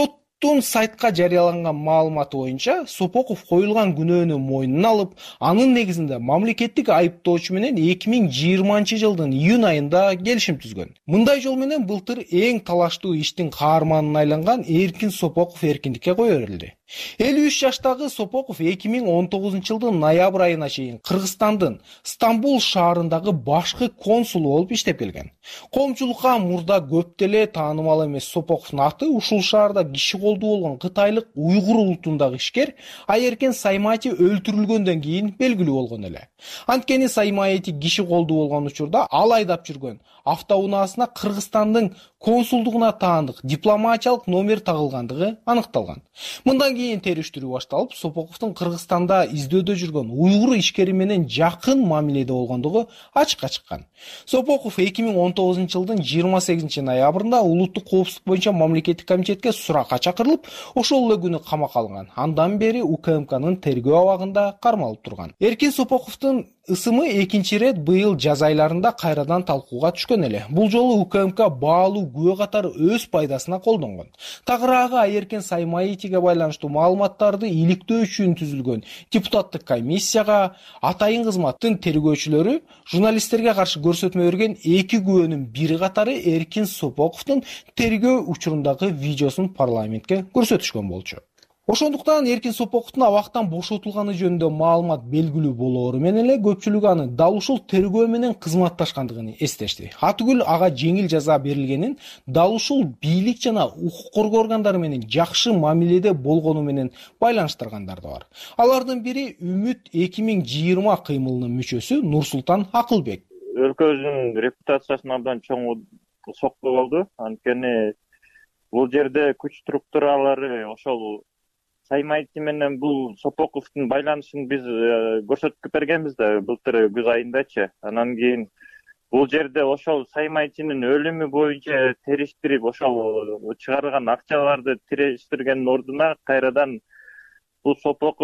Соттун сайтка жарыяланган маалыматы боюнча Сопоков коюлган күнөөнү мойнуна алып, анын негизинде мамлекеттик айыптоочу менен эки миң жыйырманчы жылдын июнь айында келишим түзгөн. Мындай жол менен былтыр эң талаштуу иштин каарманына айланган Эркин Сопоков эркиндикке кое берилди. элүү үч жаштагы Сопоков эки миң он тогузунчу жылдын ноябрь айына чейин Кыргызстандын Стамбул шаарындагы башкы консулу болуп иштеп келген. Коомчулукка мурда көп деле таанымал эмес Сопоковдун аты ушул шаарда киши колдуу болгон кытайлык уйгур улутундагы ишкер Айеркен Саймати өлтүрүлгөндөн кийин белгилүү болгон эле. Анткени Саймати киши колдуу болгон учурда ал айдап жүргөн автоунаасына Кыргызстандын консулдугуна таандык дипломатиялык номер тагылгандыгы аныкталган. Мындан кийин териштирүү башталып, Сопоковдун Кыргызстанда издөөдө жүргөн уйгур ишкери менен жакын мамиледе болгондугу ачыкка чыккан. Сопоков эки миң он тогузунчу жылдын жыйырма сегизинчи ноябрында улуттук коопсуздук боюнча мамлекеттик комитетке суракка чакырылып, ошол эле күнү камакка алынган. Андан бери УКМКнын тергөө абагында кармалып турган. Эркин Сопоковдун ысымы экинчи ирет быйыл жаз айларында кайрадан талкууга түшкөн эле. Бул жолу УКМК баалуу күбө катары өз пайдасына колдонгон. Тагыраагы Айеркен Саймаитиге байланыштуу маалыматтарды иликтөө үчүн түзүлгөн депутаттык комиссияга атайын кызматтын тергөөчүлөрү журналисттерге каршы көрсөтмө берген эки күбөнүн бири катары Эркин Сопоковдун тергөө учурундагы видеосун парламентке көрсөтүшкөн болчу. Ошондуктан Эркин Сопоковдун абактан бошотулганы жөнүндө маалымат белгилүү болоору менен эле көпчүлүк аны дал ушул тергөө менен кызматташкандыгын эстешти. Атүгүл ага жеңил жаза берилгенин дал ушул бийлик жана укук коргоо органдары менен жакшы мамиледе болгону менен байланыштыргандар да бар. Алардын бири Үмүт эки миң жыйырма кыймылынын мүчөсү Нурсултан Акылбек. Өлкөбүздүн репутациясына абдан чоң сокку болду. Анткени бул жерде күч структуралары ошол Саймайти менен бул Сопоковдун байланышын биз көрсөтүп бергенбиз да былтыр күз айындачы. Анан кийин бул жерде ошол Саймайтинин өлүмү боюнча териштирип, ошол чыгарылган акчаларды териштиргендин ордуна кайрадан бул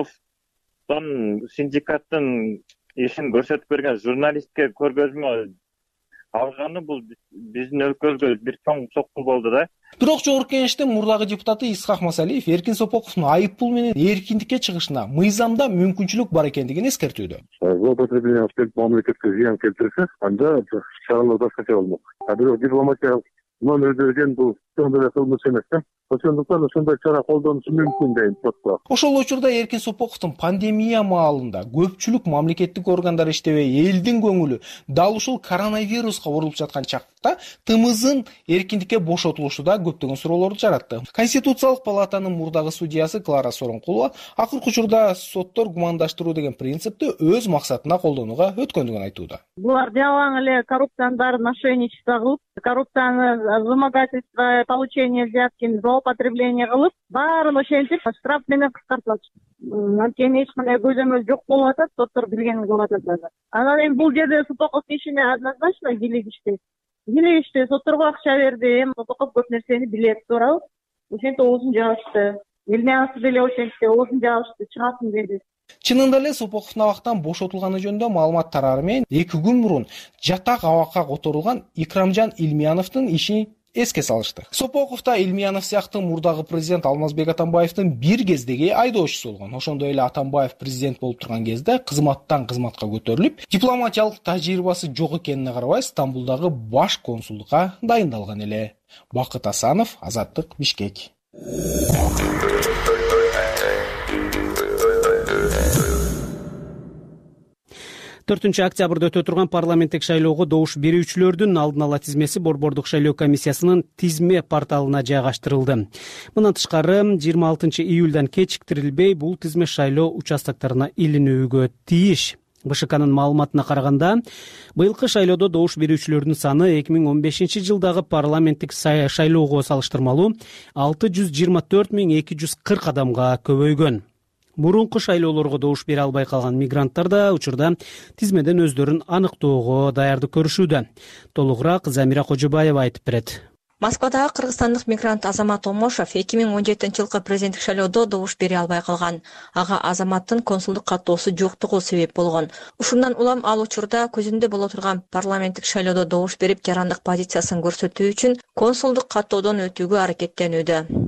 Сопоковдун синдикаттын ишин көрсөтүп берген журналистке көргөзмө алганы бул биздин өлкөбүзгө бир чоң сокку болду да. Бирок жогорку кеңештин мурдагы депутаты Исхак Масалиев Эркин Сопоковдун айыппул менен эркиндикке чыгышына мыйзамда мүмкүнчүлүк бар экендигин эскертүүдө. Злоупотребление мамлекетке зыян келтирсе, анда чаралар башкача болмок. А бирок дипломатиялык номер берген бул чоң кылмыш эмес да. Ошондуктан ошондой чара колдонушу мүмкүн дейм сотко. Ошол учурда Эркин Сопоковдун пандемия маалында көпчүлүк мамлекеттик органдар иштебей, элдин көңүлү дал ушул коронавируска урулуп жаткан чакта тымызын эркиндикке бошотулушу да көптөгөн суроолорду жаратты. Конституциялык палатанын мурдагы судьясы Клара Соронкулова акыркы учурда соттор гумандаштыруу деген принципти өз максатына колдонууга өткөндүгүн айтууда. Булар жалаң эле коррупциянын баарын мошенничество кылып, коррупцияны вымогательство, получение взятки, злоупотребление кылып, баарын ошентип штраф менен кыскартып атышты. Анткени эч кандай көзөмөл жок болуп атат, соттор билгенин кылып атат. Анан эми бул жерде Сопоковдун ишине однозначно кийлик ишти. Кийлик ишти, сотторго акча берди, Сопоков көп нерсени билет, туурабы? Ошентип оозун жабышты. Элменасы деле ошентип оозун жабышты, чыгасың деди. Чынында эле Сопоковдун абактан бошотулганы жөнүндө маалымат тарары менен эки күн мурун жатак абакка которулган Икрамжан Илмияновдун ишин эске салышты. Сопоков да Илмиянов сыяктуу мурдагы президент Алмазбек Атамбаевдин бир кездеги айдоочусу болгон. Ошондой эле Атамбаев президент болуп турган кезде кызматтан кызматка көтөрүлүп, дипломатиялык тажрыйбасы жок экенине карабай Стамбулдагы баш консулдукка дайындалган эле. Бакыт Асанов, Азаттык, Бишкек. төртүнчү октябрда өтө турган парламенттик шайлоого добуш берүүчүлөрдүн алдын ала тизмеси Борбордук шайлоо комиссиясынын тизме порталына жайгаштырылды. Мындан тышкары жыйырма алтынчы июлдан кечиктирилбей бул тизме шайлоо участокторуна илинүүгө тийиш. БШКнын маалыматына караганда, быйылкы шайлоодо добуш берүүчүлөрдүн саны эки миң он бешинчи жылдагы парламенттик шайлоого салыштырмалуу алты жүз жыйырма төрт миң эки жүз кырк адамга көбөйгөн. Мурунку шайлоолорго добуш бере албай калган мигранттар да учурда тизмеден өздөрүн аныктоого даярдык көрүшүүдө. Толугураак Замира Кожобаева айтып берет. Москвадагы кыргызстандык мигрант Азамат Омошов эки миң он жетинчи жылкы президенттик шайлоодо добуш бере албай калган. Ага Азаматтын консулдук каттоосу жоктугу себеп болгон. Ушундан улам ал учурда көзүндө боло турган парламенттик шайлоодо добуш берип жарандык позициясын көрсөтүү үчүн консулдук каттоодон өтүүгө аракеттенүүдө.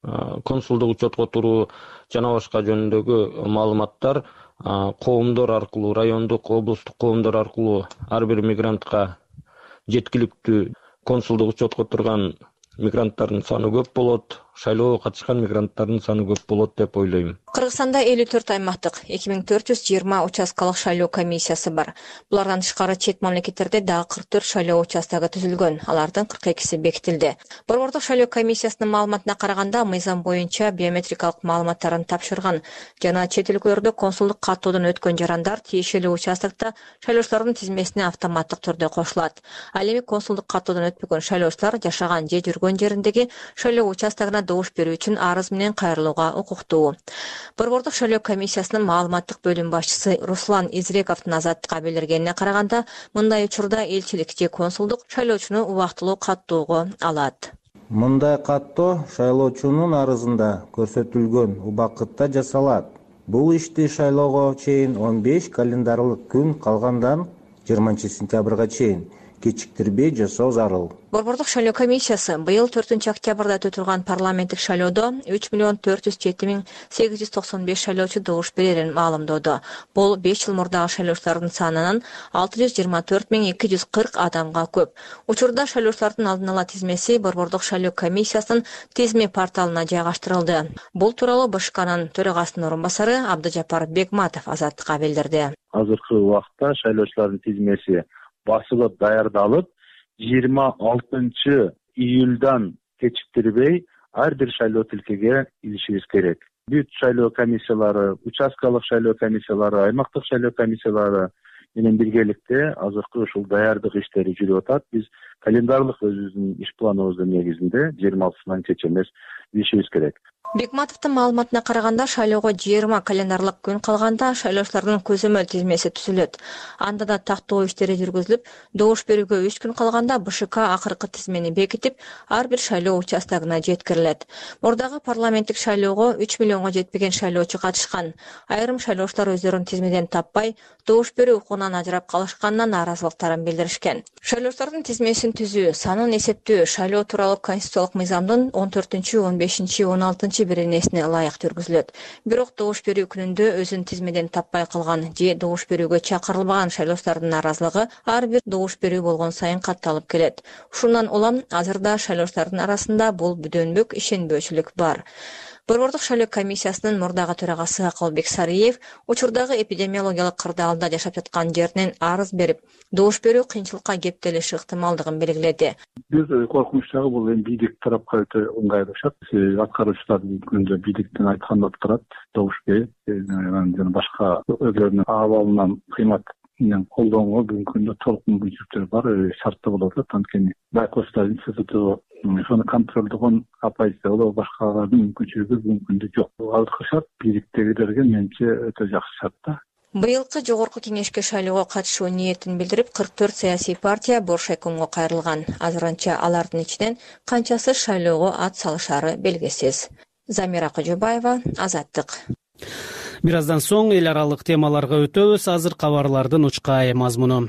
консулдук учетко туруу жана башка жөнүндөгү маалыматтар коомдор аркылуу, райондук, облустук коомдор аркылуу ар бир мигрантка жеткиликтүү консулдук учетко турган мигранттардын саны көп болот, шайлоого катышкан мигранттардын саны көп болот деп ойлойм. Кыргызстанда элүү төрт аймактык эки миң төрт жүз жыйырма участкалык шайлоо комиссиясы бар. Булардан тышкары чет мамлекеттерде дагы кырк төрт шайлоо участогу түзүлгөн. Алардын кырк экиси бекитилди. Борбордук шайлоо комиссиясынын маалыматына караганда, мыйзам боюнча биометрикалык маалыматтарын тапшырган жана чет өлкөлөрдө консулдук каттоодон өткөн жарандар тиешелүү участокто шайлоочулардын тизмесине автоматтык түрдө кошулат. Ал эми консулдук каттоодон өтпөгөн шайлоочулар жашаган же жүргөн жериндеги шайлоо участогуна добуш берүү үчүн арыз менен кайрылууга укуктуу. Борбордук шайлоо комиссиясынын маалыматтык бөлүм башчысы Руслан Изрековдун Азаттыкка билдиргенине караганда, мындай учурда элчилик же консулдук шайлоочуну убактылуу каттоого алат. Мындай каттоо шайлоочунун арызында көрсөтүлгөн убакытта жасалат. Бул ишти шайлоого чейин он беш календарлык күн калгандан жыйырманчы сентябрга чейин кечиктирбей жасоо зарыл. Борбордук шайлоо комиссиясы быйыл төртүнчү октябрда өтүлгөн парламенттик шайлоодо үч миллион төрт жүз жети миң сегиз жүз токсон беш шайлоочу добуш берерин маалымдоодо. Бул беш жыл мурдагы шайлоочулардын санынан алты жүз жыйырма төрт миң эки жүз кырк адамга көп. Учурда шайлоочулардын алдын ала тизмеси Борбордук шайлоо комиссиясынын тизме порталына жайгаштырылды. Бул тууралуу БШКнын төрагасынын орун басары Абдыжапар Бекматов Азаттыкка билдирди. Азыркы убакта шайлоочулардын тизмеси басылып даярдалып, жыйырма алтынчы июльдан кечиктирбей ар бир шайлоо тилкеге илишибиз керек. Бүт шайлоо комиссиялары, участкалык шайлоо комиссиялары, аймактык шайлоо комиссиялары менен биргеликте азыркы ушул даярдык иштери жүрүп атат. Биз календарлык өзүбүздүн иш планыбыздын негизинде жыйырма алтысынан кеч эмес илишибиз керек. Бекматовдун маалыматына караганда, шайлоого жыйырма календарлык күн калганда шайлоочулардын көзөмөл тизмеси түзүлөт. Анда да тактоо иштери жүргүзүлүп, добуш берүүгө үч күн калганда БШК акыркы тизмени бекитип, ар бир шайлоо участогуна жеткирилет. Мурдагы парламенттик шайлоого үч миллионго жетпеген шайлоочу катышкан. Айрым шайлоочулар өздөрүн тизмеден таппай, добуш берүү укугунан ажырап калышканына нааразылыктарын билдиришкен. Шайлоочулардын тизмесин түзүү, санын эсептөө шайлоо тууралуу конституциялык мыйзамдын он төртүнчү, он бешинчи, он алтынчы беренесине ылайык жүргүзүлөт. Бирок добуш берүү күнүндө өзүн тизмеден таппай калган же добуш берүүгө чакырылбаган шайлоочулардын нааразылыгы ар бир добуш берүү болгон сайын катталып келет. Ушундан улам азырда шайлоочулардын арасында бул бүдөнбөк ишенбөөчүлүк бар. Борбордук шайлоо комиссиясынын мурдагы төрагасы Акылбек Сариев учурдагы эпидемиологиялык кырдаалда жашап жаткан жеринен арыз берип, добуш берүү кыйынчылыкка кептелиши ыктымалдыгын белгиледи. Биз коркунучтагы бул эми бийлик тарапка өтө ыңгайлашат. Аткаруучулардын күндө бийликтен айтканда турат, добуш берип, жана башка өздөрүнүн абалынан кыймат менен колдонгонго бүгүнкү күндө толук мүмкүнчүлүктөр бар, шарттуу болуп атат. Анткени байкоштар институту ошону контролдогон оппозиция башкалардын мүмкүнчүлүгү бүгүнкү күндө жок. Азыркы шарт бийликтегилерге менимче өтө жакшы шарт да. Быйылкы жогорку кеңешке шайлоого катышуу ниетин билдирип, кырк төрт саясий партия Боршайкомго кайрылган. Азырынча алардын ичинен канчасы шайлоого ат салышары белгисиз. Замира Кожобаева, Азаттык. Бир аздан соң эл аралык темаларга өтөбүз. Азыр кабарлардын учкай мазмуну.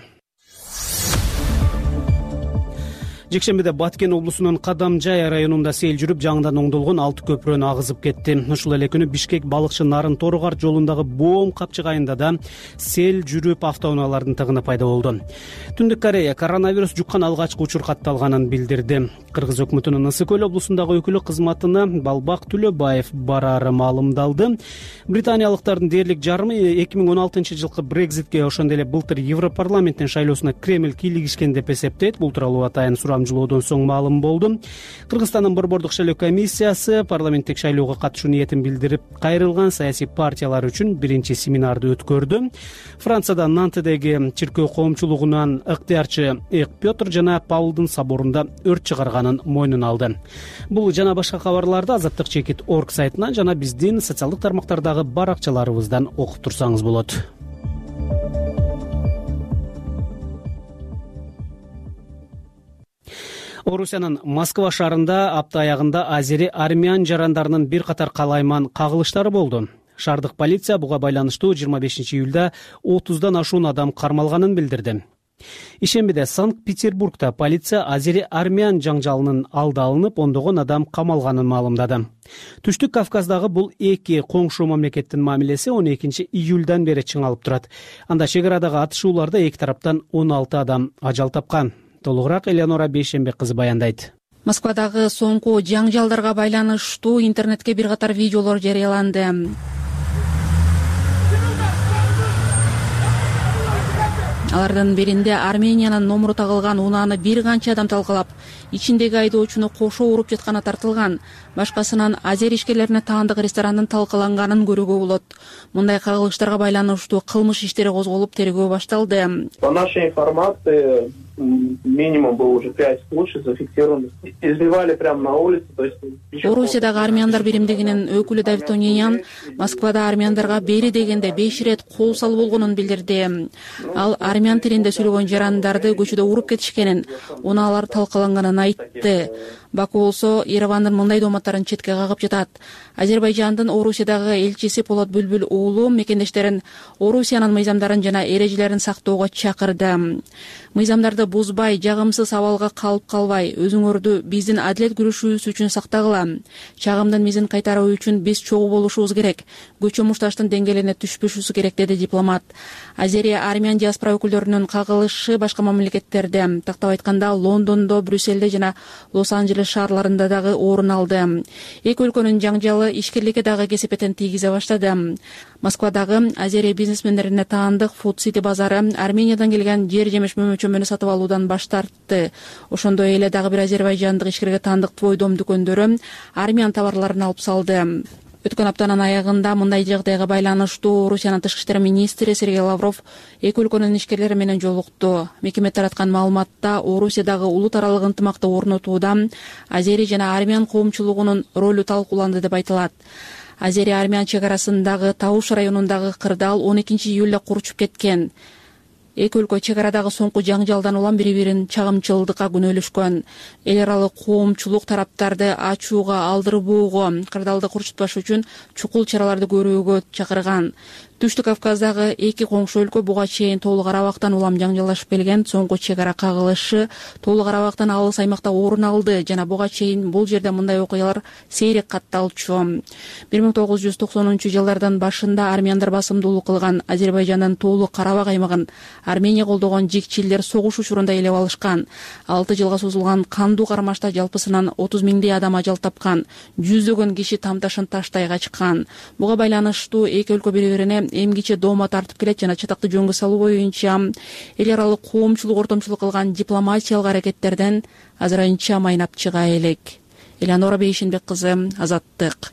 Жекшембиде Баткен облусунун Кадамжай районунда сел жүрүп, жаңыдан оңдолгон алты көпүрөнү агызып кетти. Ушул эле күнү Бишкек Балыкчы Нарын Торугарт жолундагы Боом капчыгайында да сел жүрүп, автоунаалардын тыгыны пайда болду. Түндүк Корея коронавирус жуккан алгачкы учур катталганын билдирди. Кыргыз өкмөтүнүн Ысык Көл облусундагы өкүлү кызматына Балбак Түлөбаев барары маалымдалды. Британиялыктардын дээрлик жарымы эки миң он алтынчы жылкы Брекзитке, ошондой эле былтыр Европарламенттин шайлоосуна Кремль кийлигишкен деп эсептейт. Бул тууралуу атайын сурамжылоодон соң маалым болду. Кыргызстандын Борбордук шайлоо комиссиясы парламенттик шайлоого катышуу ниетин билдирип, кайрылган саясий партиялар үчүн биринчи семинарды өткөрдү. Францияда Нантедеги чиркөө коомчулугунан ыктыярчы Эк Петр жана Павлдын соборунда өрт чыгарганын мойнуна алды. Бул жана башка кабарларды азаттык чекит точка орг сайтынан жана биздин социалдык тармактардагы баракчаларыбыздан окуп турсаңыз болот. Орусиянын Москва шаарында апта аягында азери армян жарандарынын бир катар калайман кагылыштары болду. Шаардык полиция буга байланыштуу жыйырма бешинчи июлда отуздан ашуун адам кармалганын билдирди. Ишембиде Санкт-Петербургда полиция азери-армян жаңжалынын алды алынып, ондогон адам камалганын маалымдады. Түштүк Кавказдагы бул эки коңшу мамлекеттин мамилеси он экинчи июльдан бери чыңалып турат. Анда чек арадагы атышууларда эки тараптан он алты адам ажал тапкан. Толугураак Элеонора Бейшембек кызы баяндайт. Москвадагы соңку жаңжалдарга байланыштуу интернетке бир катар видеолор жарыяланды. Алардын биринде Армениянын номуру тагылган унааны бир канча адам талкалап, ичиндеги айдоочуну кошо уруп жатканы тартылган. Башкасынан азер ишкерлерине таандык ресторандын талкаланганын көрүүгө болот. Мындай кагылыштарга байланыштуу кылмыш иштери козголуп, тергөө башталды. По нашей информации, минимум было уже пять случаев зафиксировано. Избивали прямо на улице, то есть... Орусиядагы армяндар биримдигинин өкүлү Давид Онеян Москвада армяндарга бери дегенде беш ирет кол салуу болгонун билдирди. Ал армян тилинде сүйлөгөн жарандарды көчөдө уруп кетишкенин, унаалар талкаланганын айтты. Баку болсо Еревандын мындай дооматтарын четке кагып жатат. Азербайжандын Орусиядагы элчиси Полот Бүлбүл уулу мекендештерин Орусиянын мыйзамдарын жана эрежелерин сактоого чакырды. Мыйзамдарды бузбай, жагымсыз абалга калып калбай, өзүңөрдү биздин адилет күрөшүүбүз үчүн сактагыла. Чагымдын мизин кайтаруу үчүн биз чогуу болушубуз керек. Көчө мушташтын деңгээлине түшпөшүбүз керек, деди дипломат. Азерия армян диаспора өкүлдөрүнүн кагылышы башка мамлекеттерде, тактап айтканда Лондондо, Брюссельде жана Лос-Анджелес шаарларында дагы орун алды. Эки өлкөнүн жаңжалы ишкерликке дагы кесепетин тийгизе баштады. Москвадагы азерия бизнесмендерине таандык Food City базары Армениядан келген жер жемиш мөмөчөмөнү сатып алуудан баш тартты. Ошондой эле дагы бир азербайжандык ишкерге таандык Твой дом дүкөндөрү армян товарларын алып салды. Өткөн аптанын аягында мындай жагдайга байланыштуу Орусиянын тышкы иштер министри Сергей Лавров эки өлкөнүн ишкерлери менен жолукту. Мекеме тараткан маалыматта Орусиядагы улут аралык ынтымакты орнотууда азери жана армян коомчулугунун ролу талкууланды деп айтылат. Азери-армян чек арасындагы Тауш районундагы кырдаал он экинчи июлда курчуп кеткен. Эки өлкө чек арадагы соңку жаңжалдан улам бири-бирин чагымчылдыкка күнөөлөшкөн. Эл аралык коомчулук тараптарды ачууга, алдырбоого, кырдаалды курчутпаш үчүн чукул чараларды көрүүгө чакырган. Түштүк Кавказдагы эки коңшу өлкө буга чейин Тоолу Карабактан улам жаңжалдашып келген. Соңку чек ара кагылышы Тоолу Карабактан алыс аймакта орун алды жана буга чейин бул жерде мындай окуялар сейрек катталчу. бир миң тогуз жүз токсонунчу жылдардан башында армяндар басымдуулук кылган Азербайжандын Тоолу Карабак аймагын Армения колдогон жикчилдер согуш учурунда элеп алышкан. алты жылга созулган кандуу кармашта жалпысынан отуз миңдей адам ажал тапкан. Жүздөгөн киши тамташын таштай качкан. Буга байланыштуу эки өлкө бири-бирине эмгиче доoma тартып келет жана чатакты жөнгө салуу боюнча эл аралык коомчулук ортомчулук кылган дипломатиялык аракеттерден азырынча майнап чыга элек. Элеонора Бейшембек кызы, Азаттык.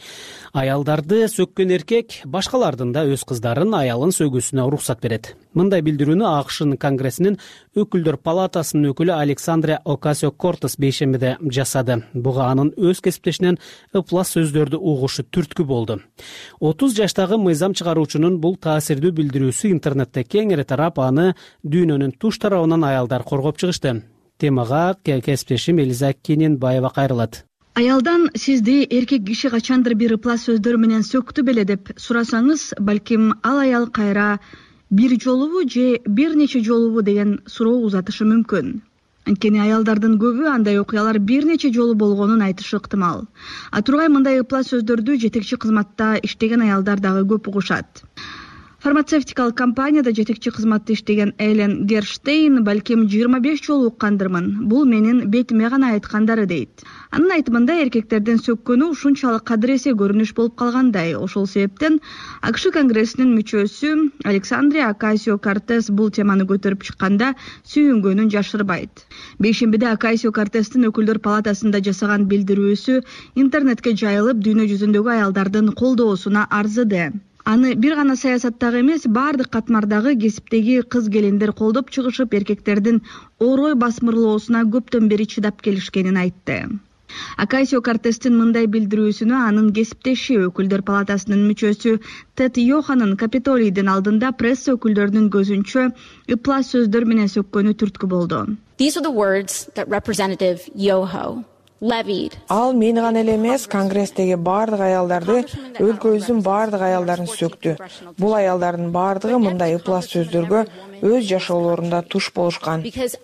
Аялдарды сөккөн эркек башкалардын да өз кыздарын аялын сөгүүсүнө уруксат берет. Мындай билдирүүнү АКШнын Конгрессинин өкүлдөр палатасынын өкүлү Александра Окасио-Кортес бейшембиде жасады. Буга анын өз кесиптешинен ыплас сөздөрдү угушу түрткү болду. отуз жаштагы мыйзам чыгаруучунун бул таасирдүү билдирүүсү интернетте кеңири тарап, аны дүйнөнүн туш тарабынан аялдар коргоп чыгышты. Темага кесиптешим Элиза Кененбаева кайрылат. Аялдан сизди эркек киши качандыр бир ыплас сөздөр менен сөктү беле деп сурасаңыз, балким ал аял кайра бир жолубу же бир нече жолубу деген суроо узатышы мүмкүн. Анткени аялдардын көбү андай окуялар бир нече жолу болгонун айтышы ыктымал. А тургай мындай ыплас сөздөрдү жетекчи кызматта иштеген аялдар дагы көп угушат. Фармацевтикалык компанияда жетекчи кызматта иштеген Элен Герштейн балким жыйырма беш жолу уккандырмын. Бул менин бетиме гана айткандары дейт. Анын айтымында эркектердин сөккөнү ушунчалык кадыресе көрүнүш болуп калгандай. Ошол себептен АКШ Конгрессинин мүчөсү Александра Окасио-Кортес бул теманы көтөрүп чыкканда сүйүнгөнүн жашырбайт. Бейшембиде Окасио-Кортестин өкүлдөр палатасында жасаган билдирүүсү интернетке жайылып, дүйнө жүзүндөгү аялдардын колдоосуна арзыды. Аны бир гана саясаттагы эмес, баардык катмардагы кесиптеги кыз-келиндер колдоп чыгышып, эркектердин орой басмырлоосуна көптөн бери чыдап келишкенин айтты. Окасио-Кортестин мындай билдирүүсүнө анын кесиптеши өкүлдөр палатасынын мүчөсү Тед Йоханн Капитолийдин алдында пресса өкүлдөрүнүн көзүнчө ыплас сөздөр менен сөккөнү түрткү болду. These are the words that Representative Yoho ал мени гана эле эмес, конгресстеги баардык аялдарды, өлкөбүздүн баардык аялдарын сөктү. Бул аялдардын баардыгы мындай ыплас сөздөргө өз жашоолорунда туш болушкан.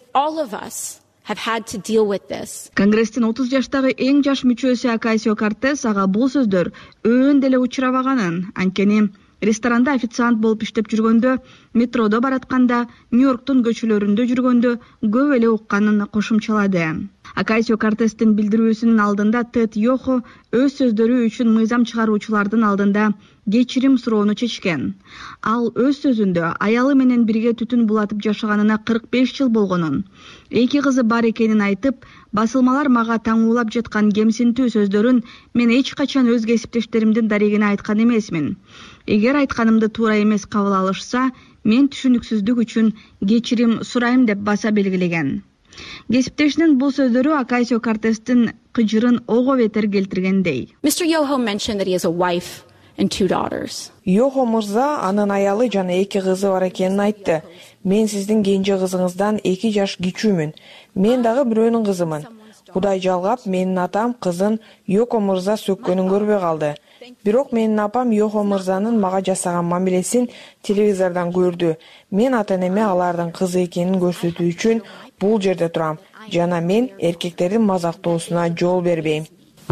Конгресстин отуз жаштагы эң жаш мүчөсү Окасио-Кортес ага бул сөздөр өөн деле учурабаганын, анткени ресторанда официант болуп иштеп жүргөндө, метродо баратканда, Нью-Йорктун көчөлөрүндө жүргөндө көп эле укканын кошумчалады. Окасио-Кортестин билдирүүсүнүн алдында Тед Йохо өз сөздөрү үчүн мыйзам чыгаруучулардын алдында кечирим суроону чечкен. Ал өз сөзүндө аялы менен бирге түтүн булатып жашаганына кырк беш жыл болгонун, эки кызы бар экенин айтып, басылмалар мага таңуулап жаткан кемсинтүү сөздөрүн мен эч качан өз кесиптештеримдин дарегине айткан эмесмин. Эгер айтканымды туура эмес кабыл алышса, мен түшүнүксүздүк үчүн кечирим сурайм деп баса белгилеген. Кесиптешинин бул сөздөрү Окасио-Кортестин кыжырын ого бетер келтиргендей. Йохо мырза анын аялы жана эки кызы бар экенин айтты. Мен сиздин кенже кызыңыздан эки жаш кичүүмүн. Мен дагы бирөөнүн кызымын. Кудай жалгап, менин атам кызын Йохо мырза сөккөнүн көрбөй калды. Бирок менин апам Йохо мырзанын мага жасаган мамилесин телевизордон көрдү. Мен ата-энеме алардын кызы экенин көрсөтүү үчүн бул жерде турам жана мен эркектердин мазактоосуна жол бербейм.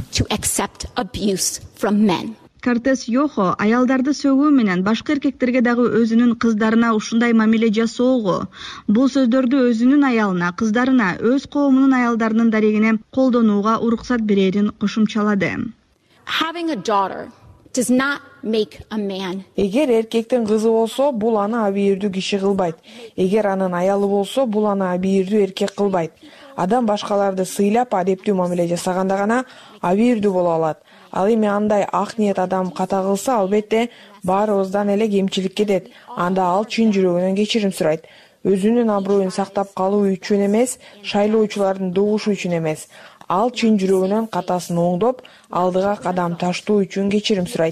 Кортес Йохо аялдарды сөгүү менен башка эркектерге дагы өзүнүн кыздарына ушундай мамиле жасоого, бул сөздөрдү өзүнүн аялына, кыздарына, өз коомунун аялдарынын дарегине колдонууга уруксат берерин кошумчалады. Эгер эркектин кызы болсо, бул аны абийирдүү киши кылбайт. Эгер анын аялы болсо, бул аны абийирдүү эркек кылбайт. Адам башкаларды сыйлап, адептүү мамиле жасаганда гана абийирдүү боло алат. Ал эми андай ак ниет адам ката кылса, албетте баарыбыздан эле кемчилик кетет. Анда ал чын жүрөгүнөн кечирим сурайт. Өзүнүн аброюн сактап калуу үчүн эмес, шайлоочулардын добушу үчүн эмес. Ал чын жүрөгүнөн катасын оңдоп, алдыга кадам таштоо үчүн кечирим сурайт.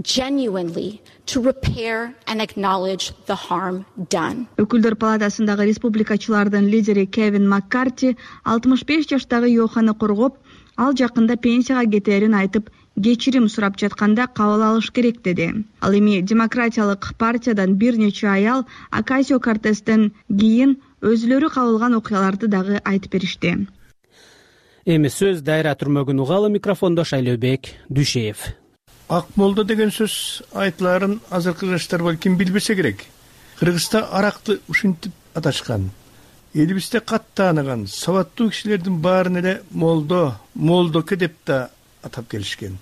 Өкүлдөр палатасындагы республикачылардын лидери Кевин Маккарти алтымыш беш жаштагы Йоханы коргоп, ал жакында пенсияга кетерин айтып, кечирим сурап жатканда кабыл алыш керек деди. Ал эми демократиялык партиядан бир нече аял Окасио-Кортестен кийин өзүлөрү кабылган окуяларды дагы айтып беришти. Эми сөз дайра түрмөгүн угалы, микрофондо Шайлообек Дүшеев. Ак молдо деген сөз айтыларын азыркы жаштар балким билбесе керек. Кыргызста аракты ушинтип аташкан. Элибизде кат тааныган сабаттуу кишилердин баарын эле молдо, молдоке деп да атап келишкен.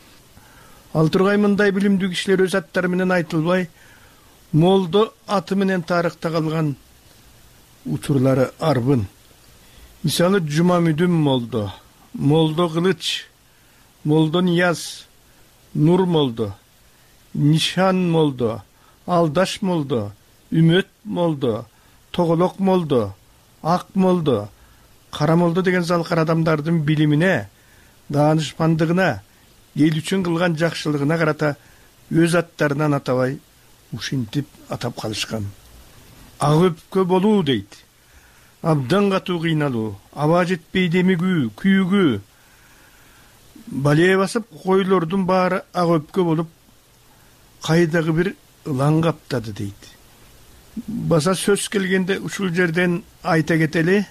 Ал тургай мындай билимдүү кишилер өз аттары менен айтылбай, молдо аты менен тарыхта калган учурлары арбын. Мисалы Жумамүдүн молдо, молдо Кылыч, молдо Нияз, Нур молдо, Нишан молдо, Алдаш молдо, Үмөт молдо, Тоголок молдо, Ак молдо, Кара молдо деген залкар адамдардын билимине, даанышмандыгына, эл үчүн кылган жакшылыгына карата өз аттарынан атабай ушинтип атап калышкан. Ак өпкө болуу дейт. Абдан катуу кыйналуу, аба жетпей демигүү, күйүгүү. Балээ басып койлордун баары ак өпкө болуп, кайдагы бир ылаң каптады дейт. Баса сөз келгенде ушул жерден айта кетели,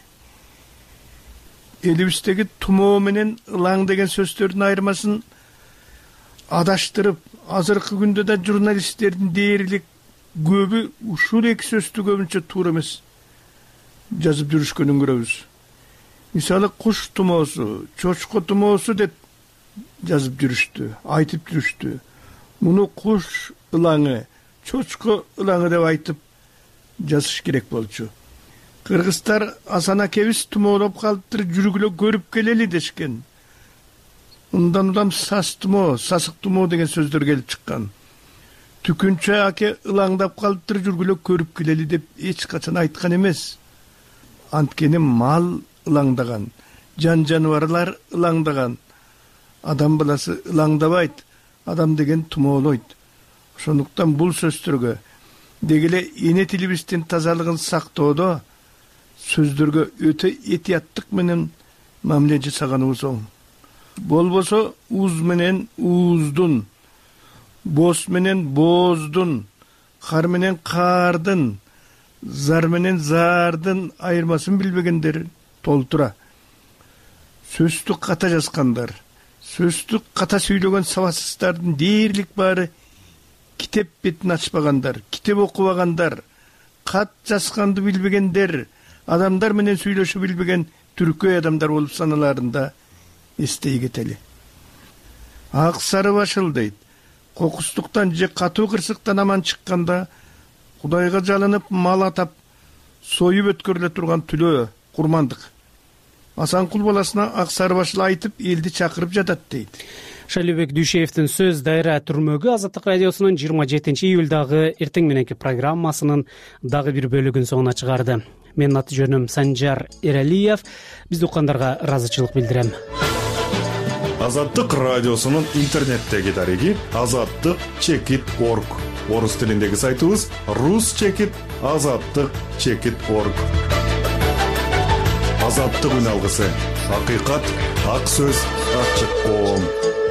элибиздеги тумоо менен ылаң деген сөздөрдүн айырмасын адаштырып, азыркы күндө да журналисттердин дээрлик көбү ушул эки сөздү көбүнчө туура эмес жазып жүрүшкөнүн көрөбүз. Мисалы куш тумоосу, чочко тумоосу деп жазып жүрүштү, айтып жүрүштү. Муну куш ылаңы, чочко ылаңы деп айтып жазыш керек болчу. Кыргыздар Асан акебиз тумоолоп калыптыр, жүргүлө көрүп келели дешкен. Ундан улам сас тумоо, сасык тумоо деген сөздөр келип чыккан. Түкүнчө аке ылаңдап калыптыр, жүргүлө көрүп келели деп эч качан айткан эмес. Анткени мал ылаңдаган, жан жаныбарлар ылаңдаган. Адам баласы ылаңдабайт, адам деген тумоолойт. Ошондуктан бул сөздөргө дегеле эне тилибиздин тазалыгын сактоодо сөздөргө өтө этияттык менен мамиле жасаганыбыз оң. Болбосо уз менен ууздун, боз менен бооздун, кар менен каардын, зар менен зардын айырмасын билбегендер толтура. Сөздү ката жазгандар, сөздү ката сүйлөгөн сабатсыздардын дээрлик баары китеп бетин ачпагандар, китеп окубагандар, кат жазганды билбегендер, адамдар менен сүйлөшүп билбеген түркөй адамдар болуп саналарында эстей кетели. Ак сары башыл дейт, кокустуктан же катуу кырсыктан аман чыкканда Кудайга жалынып мал атап союп өткөрүлө турган түлөө курмандык. Асанкул баласына ак сары башыл айтып элди чакырып жатат дейт. Шайлообек Дүйшеевдин сөз дайра түрмөгү Азаттык радиосунун жыйырма жетинчи июлдагы эртең мененки программасынын дагы бир бөлүгүн соңуна чыгарды. Менин аты жөнүм Санжар Эралиев. Бизди уккандарга ыраазычылык билдирем. Азаттык радиосунун интернеттеги дареги азаттык чекит орг. Орус тилиндеги сайтыбыз рус чекит азаттык чекит орг. Азаттык үн алгысы. Акыйкат, ак сөз, ачык коом.